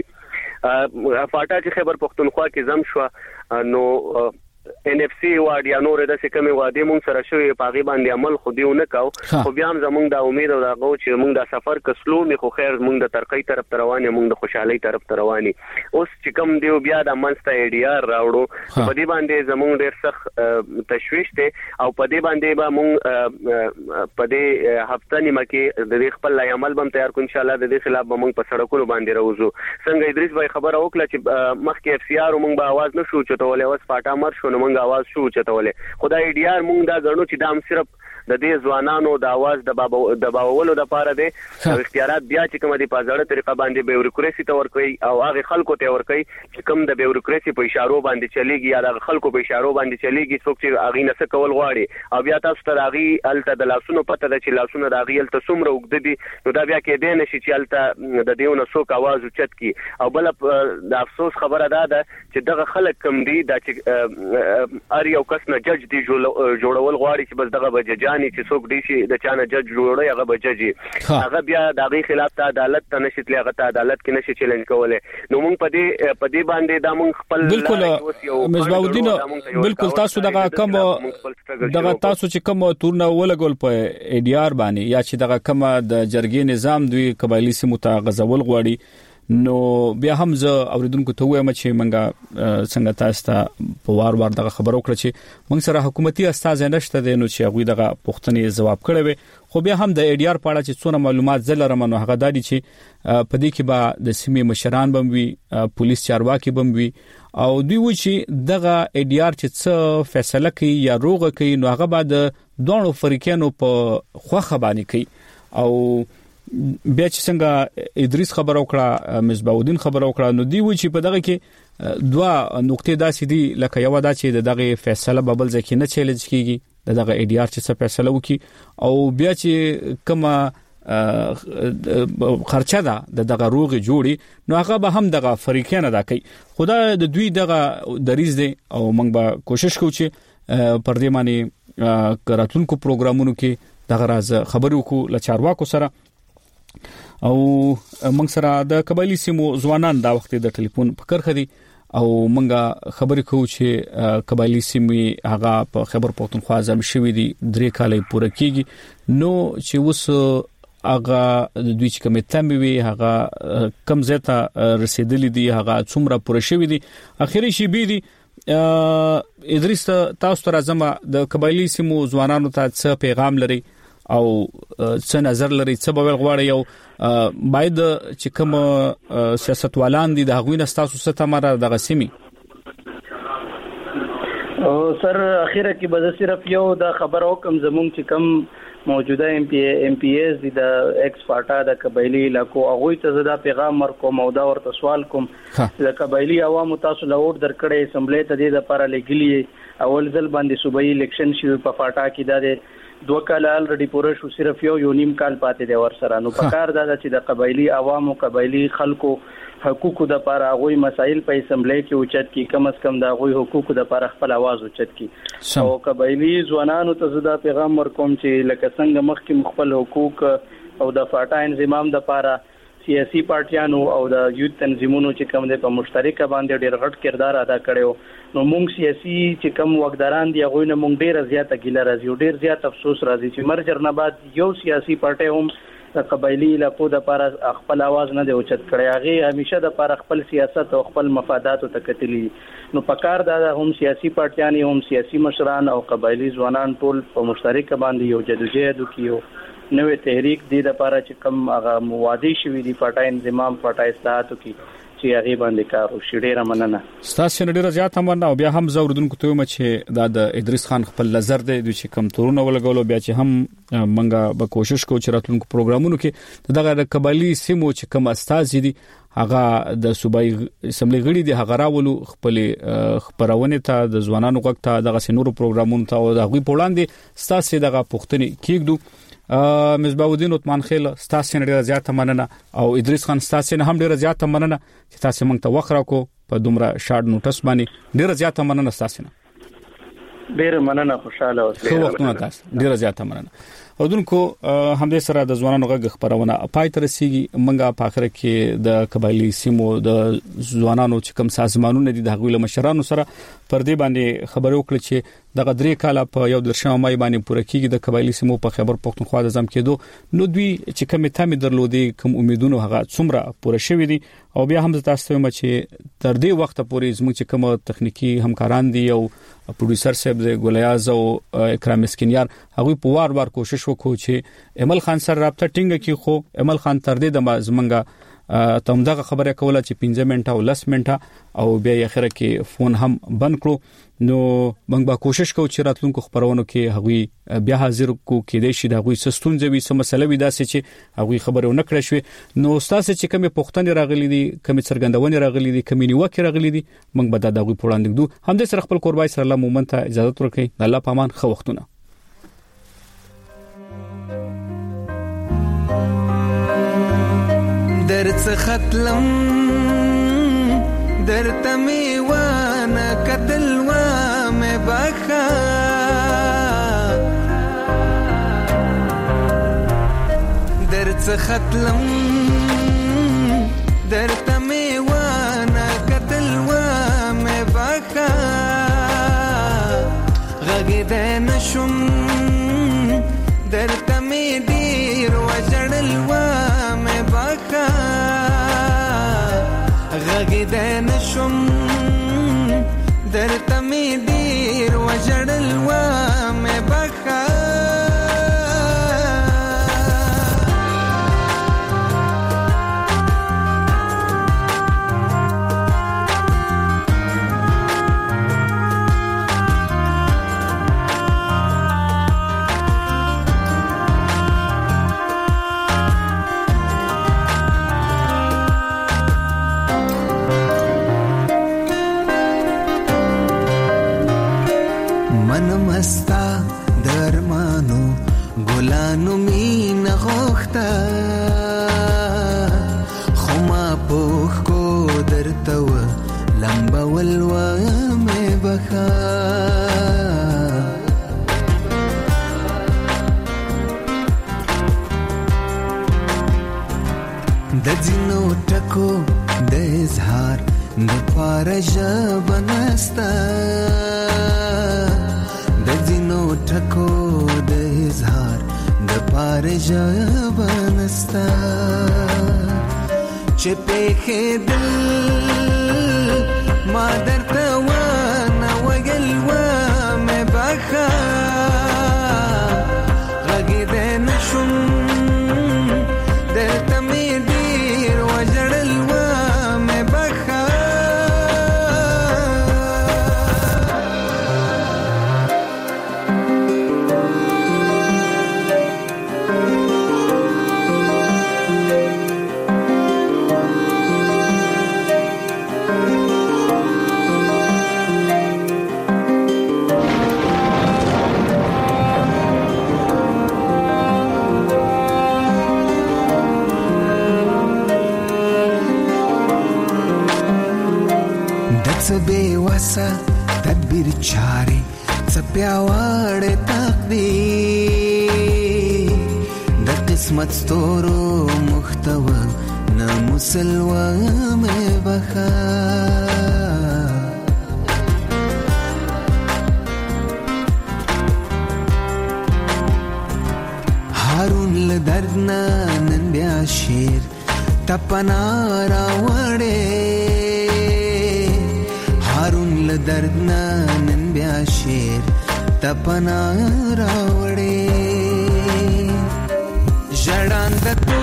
فاټا چې خیبر پختونخوا کې زم شو نو ان اف سی واد یا نور د څه کمی وادي مونږ سره شوې پاغي باندې عمل خو دیونه کاو خو بیا هم زمونږ د امید او د غو چې مونږ د سفر کسلو می خو خیر مونږ د ترقۍ طرف ته روانې مونږ د خوشحالي طرف ته روانې اوس چې کم دیو بیا د منسته ای ډی آر راوړو په دې باندې زمونږ ډېر سخت تشویش ته او په دې باندې به مونږ په دې هفته نیمه کې د دې خپل عمل بم تیار کو ان شاء الله د دې خلاف به مونږ په سړکونو باندې راوځو څنګه ادریس بھائی خبر وکړه چې مخکې اف سی آر مونږ به आवाज نشو چتولې اوس پاټا مر شو نو مونږ आवाज شو چتولې خدای ډی آر مونږ دا غنو چې دام صرف د دې ځوانانو د आवाज د بابا د باولو د پاره دي اختیارات بیا چې کوم دي په ځړه طریقه باندې بیوروکراسي ته ورکوي او هغه خلکو ته ورکوي چې کوم د بیوروکراسي په اشارو باندې چلیږي یا د خلکو په اشارو باندې چلیږي څوک چې هغه نه څه کول غواړي او بیا تاسو ته هغه الته د لاسونو پته ده چې لاسونو د هغه الته څومره وګد دي نو دا بیا کې دی نشي چې الته د دیونه څوک आवाज اوچت کی او بل د افسوس خبره ده چې دغه خلک کم دي د چې ار یو کس نه جج دی جوړول غواړي چې بس دغه بججانی چې څوک دی د چانه جج جوړوي هغه بججي هغه بیا د هغه خلاف ته عدالت ته نشي تللی هغه ته عدالت کې نشي چیلنج کولای نو موږ په دې په دې باندې دا موږ خپل بالکل مصباح الدین بالکل تاسو دغه کوم دغه تاسو چې کوم تورنه ولګول په ای ډی آر باندې یا چې دغه کوم د جرګې نظام دوی قبایلی سیمو ته غزول غواړي نو بیا هم زه اوریدونکو ته وایم چې منګه څنګه تاسو ته په وار وار دغه خبرو کړ چې موږ سره حکومتي استاد نشته دی نو چې هغه دغه پوښتنې جواب کړي وي خو بیا هم د ای ډی آر په اړه چې څونه معلومات زل رمنو هغه دادي چې په دې کې به د سیمې مشران بم وي پولیس چارواکي بم وي او دوی و چې دغه ای ډی آر چې څه فیصله کوي یا روغه کوي نو هغه به د دوه فریقانو په خوخه باندې کوي او بیا چې څنګه ادریس خبر وکړه مصباح الدین خبر وکړه نو دی و چې په دغه کې دوا نقطې داسې دي لکه یو دا چې دغه فیصله ببل ځکه نه چیلنج کیږي دغه ای ډی آر چې څه فیصله وکي او بیا چې کومه خرچه ده دغه روغ جوړي نو هغه به هم دغه فریقین ادا کوي خدای د دوی دغه دریز دی او موږ به کوشش کوو چې پر دې باندې کراتونکو پروګرامونو کې دغه راز خبرو کو لچارواکو سره او موږ سره د قبایلی سیمو ځوانان دا وخت د ټلیفون په کرخه دي او موږ خبرې کوو چې قبایلی سیمې هغه په خیبر پختونخوا اعظم شوي دي درې کالې پوره کیږي نو چې اوس هغه د دوی چې کومه تم وي هغه کم زیاته رسیدلې دي هغه څومره پوره شوي دي اخیری شی بي دي ادریس تاسو تر اعظم د قبایلی سیمو ځوانانو ته څه پیغام لري او څه نظر لري څه به غواړي یو باید چې کوم سیاستوالان دي د هغوی نه تاسو څه تمره د غسیمي او سر اخیره کې به صرف یو د خبر حکم زمونږ چې کوم موجوده ام پی ام پی ایس دي د ایکس پارټا د قبایلی علاقو هغه ته زدا پیغام ورکوم او دا ورته سوال کوم د قبایلی عوامو تاسو له اور درکړې اسمبلی ته د لپاره لګلی اول ځل باندې صوبایي الیکشن شي په فاټا کې د دوه کال الریډي پوره شو صرف یو یو نیم کال پاتې دی ور سره نو پکار دا چې د قبایلی عوامو قبایلی خلکو حقوقو د لپاره غوي مسایل په اسمبلی کې اوچت کی کم از کم د غوي حقوقو د لپاره خپل आवाज اوچت کی او قبایلی ځوانانو ته زدا پیغام ورکوم چې لکه څنګه مخکې خپل حقوق او د فاټا انضمام د لپاره سیاسي پارټیانو او د یوت تنظیمونو چې کوم د په مشترکه باندې ډېر غټ کردار ادا کړو نو موږ سیاسي چې کوم وګداران دی غوښنه موږ ډېر زیاته ګیله راځي ډېر زیات افسوس راځي چې مرجر نه بعد یو سیاسي پارټي هم د قبایلی علاقو د لپاره خپل आवाज نه دی اوچت کړی. هغه همیشه د لپاره خپل سیاست او خپل مفادات ته کتلی. نو پکار دا هم سیاسي پارټیان هم سیاسي مشران او قبایلی ځوانان ټول په مشترک باندې یو جدوجہد وکړي. نوې تحریک دی د لپاره چې کوم هغه موادي شوی دی پټای انضمام پټای اصلاحاتو کې چې هغه باندې کار وشي. ډیره مننه. ستاسو ډیره زیات مننه. او بیا هم زوردونکو ته مې چې دا د ادریس خان خپل نظر دی چې کم تورونه ولګولو. بیا چې هم منګه به کوشش کوو چې راتلونکو پروګرامونو کې دغه قبایلی سیمو چې کوم استاد دي هغه د صوبایي اسمبلی غړي دي هغه راولو خپل خبرونه ته د ځوانانو وخت ته دغه سينورو پروګرامونو ته او دغه په وړاندې ستاسو دغه پوښتنې کېږدو. مصباح الدین عثمان خیل ستاسو ډیره زیات مننه او ادریس خان ستاسو هم ډیره زیات مننه چې تاسو موږ ته وخت راکو په دومره شارټ نوټس باندې. ډیره زیات مننه تاسو نه. ډیره مننه. خوشاله اوسئ. خو وختونه تاسو ډیره زیات مننه. او دونکو همدې سره د ځوانانو غږ خبرونه پای تر رسیدي. منګه په اخر کې د قبایلی سیمو د ځوانانو چې کوم سازمانونه دي د هغوی له مشرانو سره پر دې باندې خبرو کړل چې دغه درې کاله په یو درشم مای باندې پوره کیږي د قبایلی سیمو په خبر پښتونخوا د ځم کېدو. نو دوی چې کوم تامې درلودي کوم امیدونه هغه څومره پوره شوي دي. او بیا هم تاسو ته چې تر دې وخت پورې زموږ چې کوم تخنیکی همکاران دي او پروډوسر صاحب د ګولیاز او اکرام مسکینیار هغه په وار وار کوشش وکړو چې امل خان سره رابطه ټینګه کی. خو امل خان تر دې د زمنګا ته هم دغه خبره کوله چې پنځه منټه او لس منټه او بیا یې اخره کې فون هم بند کړو. نو موږ به کوشش کوو چې راتلونکو خبرونو کې هغوی بیا حاضر کو کې د شي د هغوی سستون ځوي سم مسله وي داسې چې هغوی خبرو نه کړی شوی. نو تاسو چې کومه پښتنې راغلي دي کومه څرګندونه راغلي دي کومه نیوکه راغلي دي موږ به دا دغه پوړاندې دو هم د سر خپل قربای سره الله مومن ته اجازه ورکړي. الله پامان خو وختونه درڅ ختلم درته میوانه قتل و مې بخا درڅ ختلم درته میوانه قتل و مې بخا غږ نشم درته مې ډیر وجړل و مې بخا غږ نشم درته مې ډیر وجړل و مې بخا مستا درمانو ګلانو مين غوختا خما پوخ کو درتو لمبا ولوا مې بخا د ځینو ټکو د اظهار د پارژ بنستا ټکو د اظهار د پارژ بنستا چې په دل ما درته و نه وګل و مې بخا غږ دې نشم درته مې ډیر وجړل و مې بخا بېوسه تدبیر چاري څپیاوړ تقدیر د قسمت ستورو محتوا نه مسلوه مې بخا هارون ل درد نن بیا شیر تپنا راوړې هارون ل درد نن بیا شیر تپنا راوړې ژړاند تو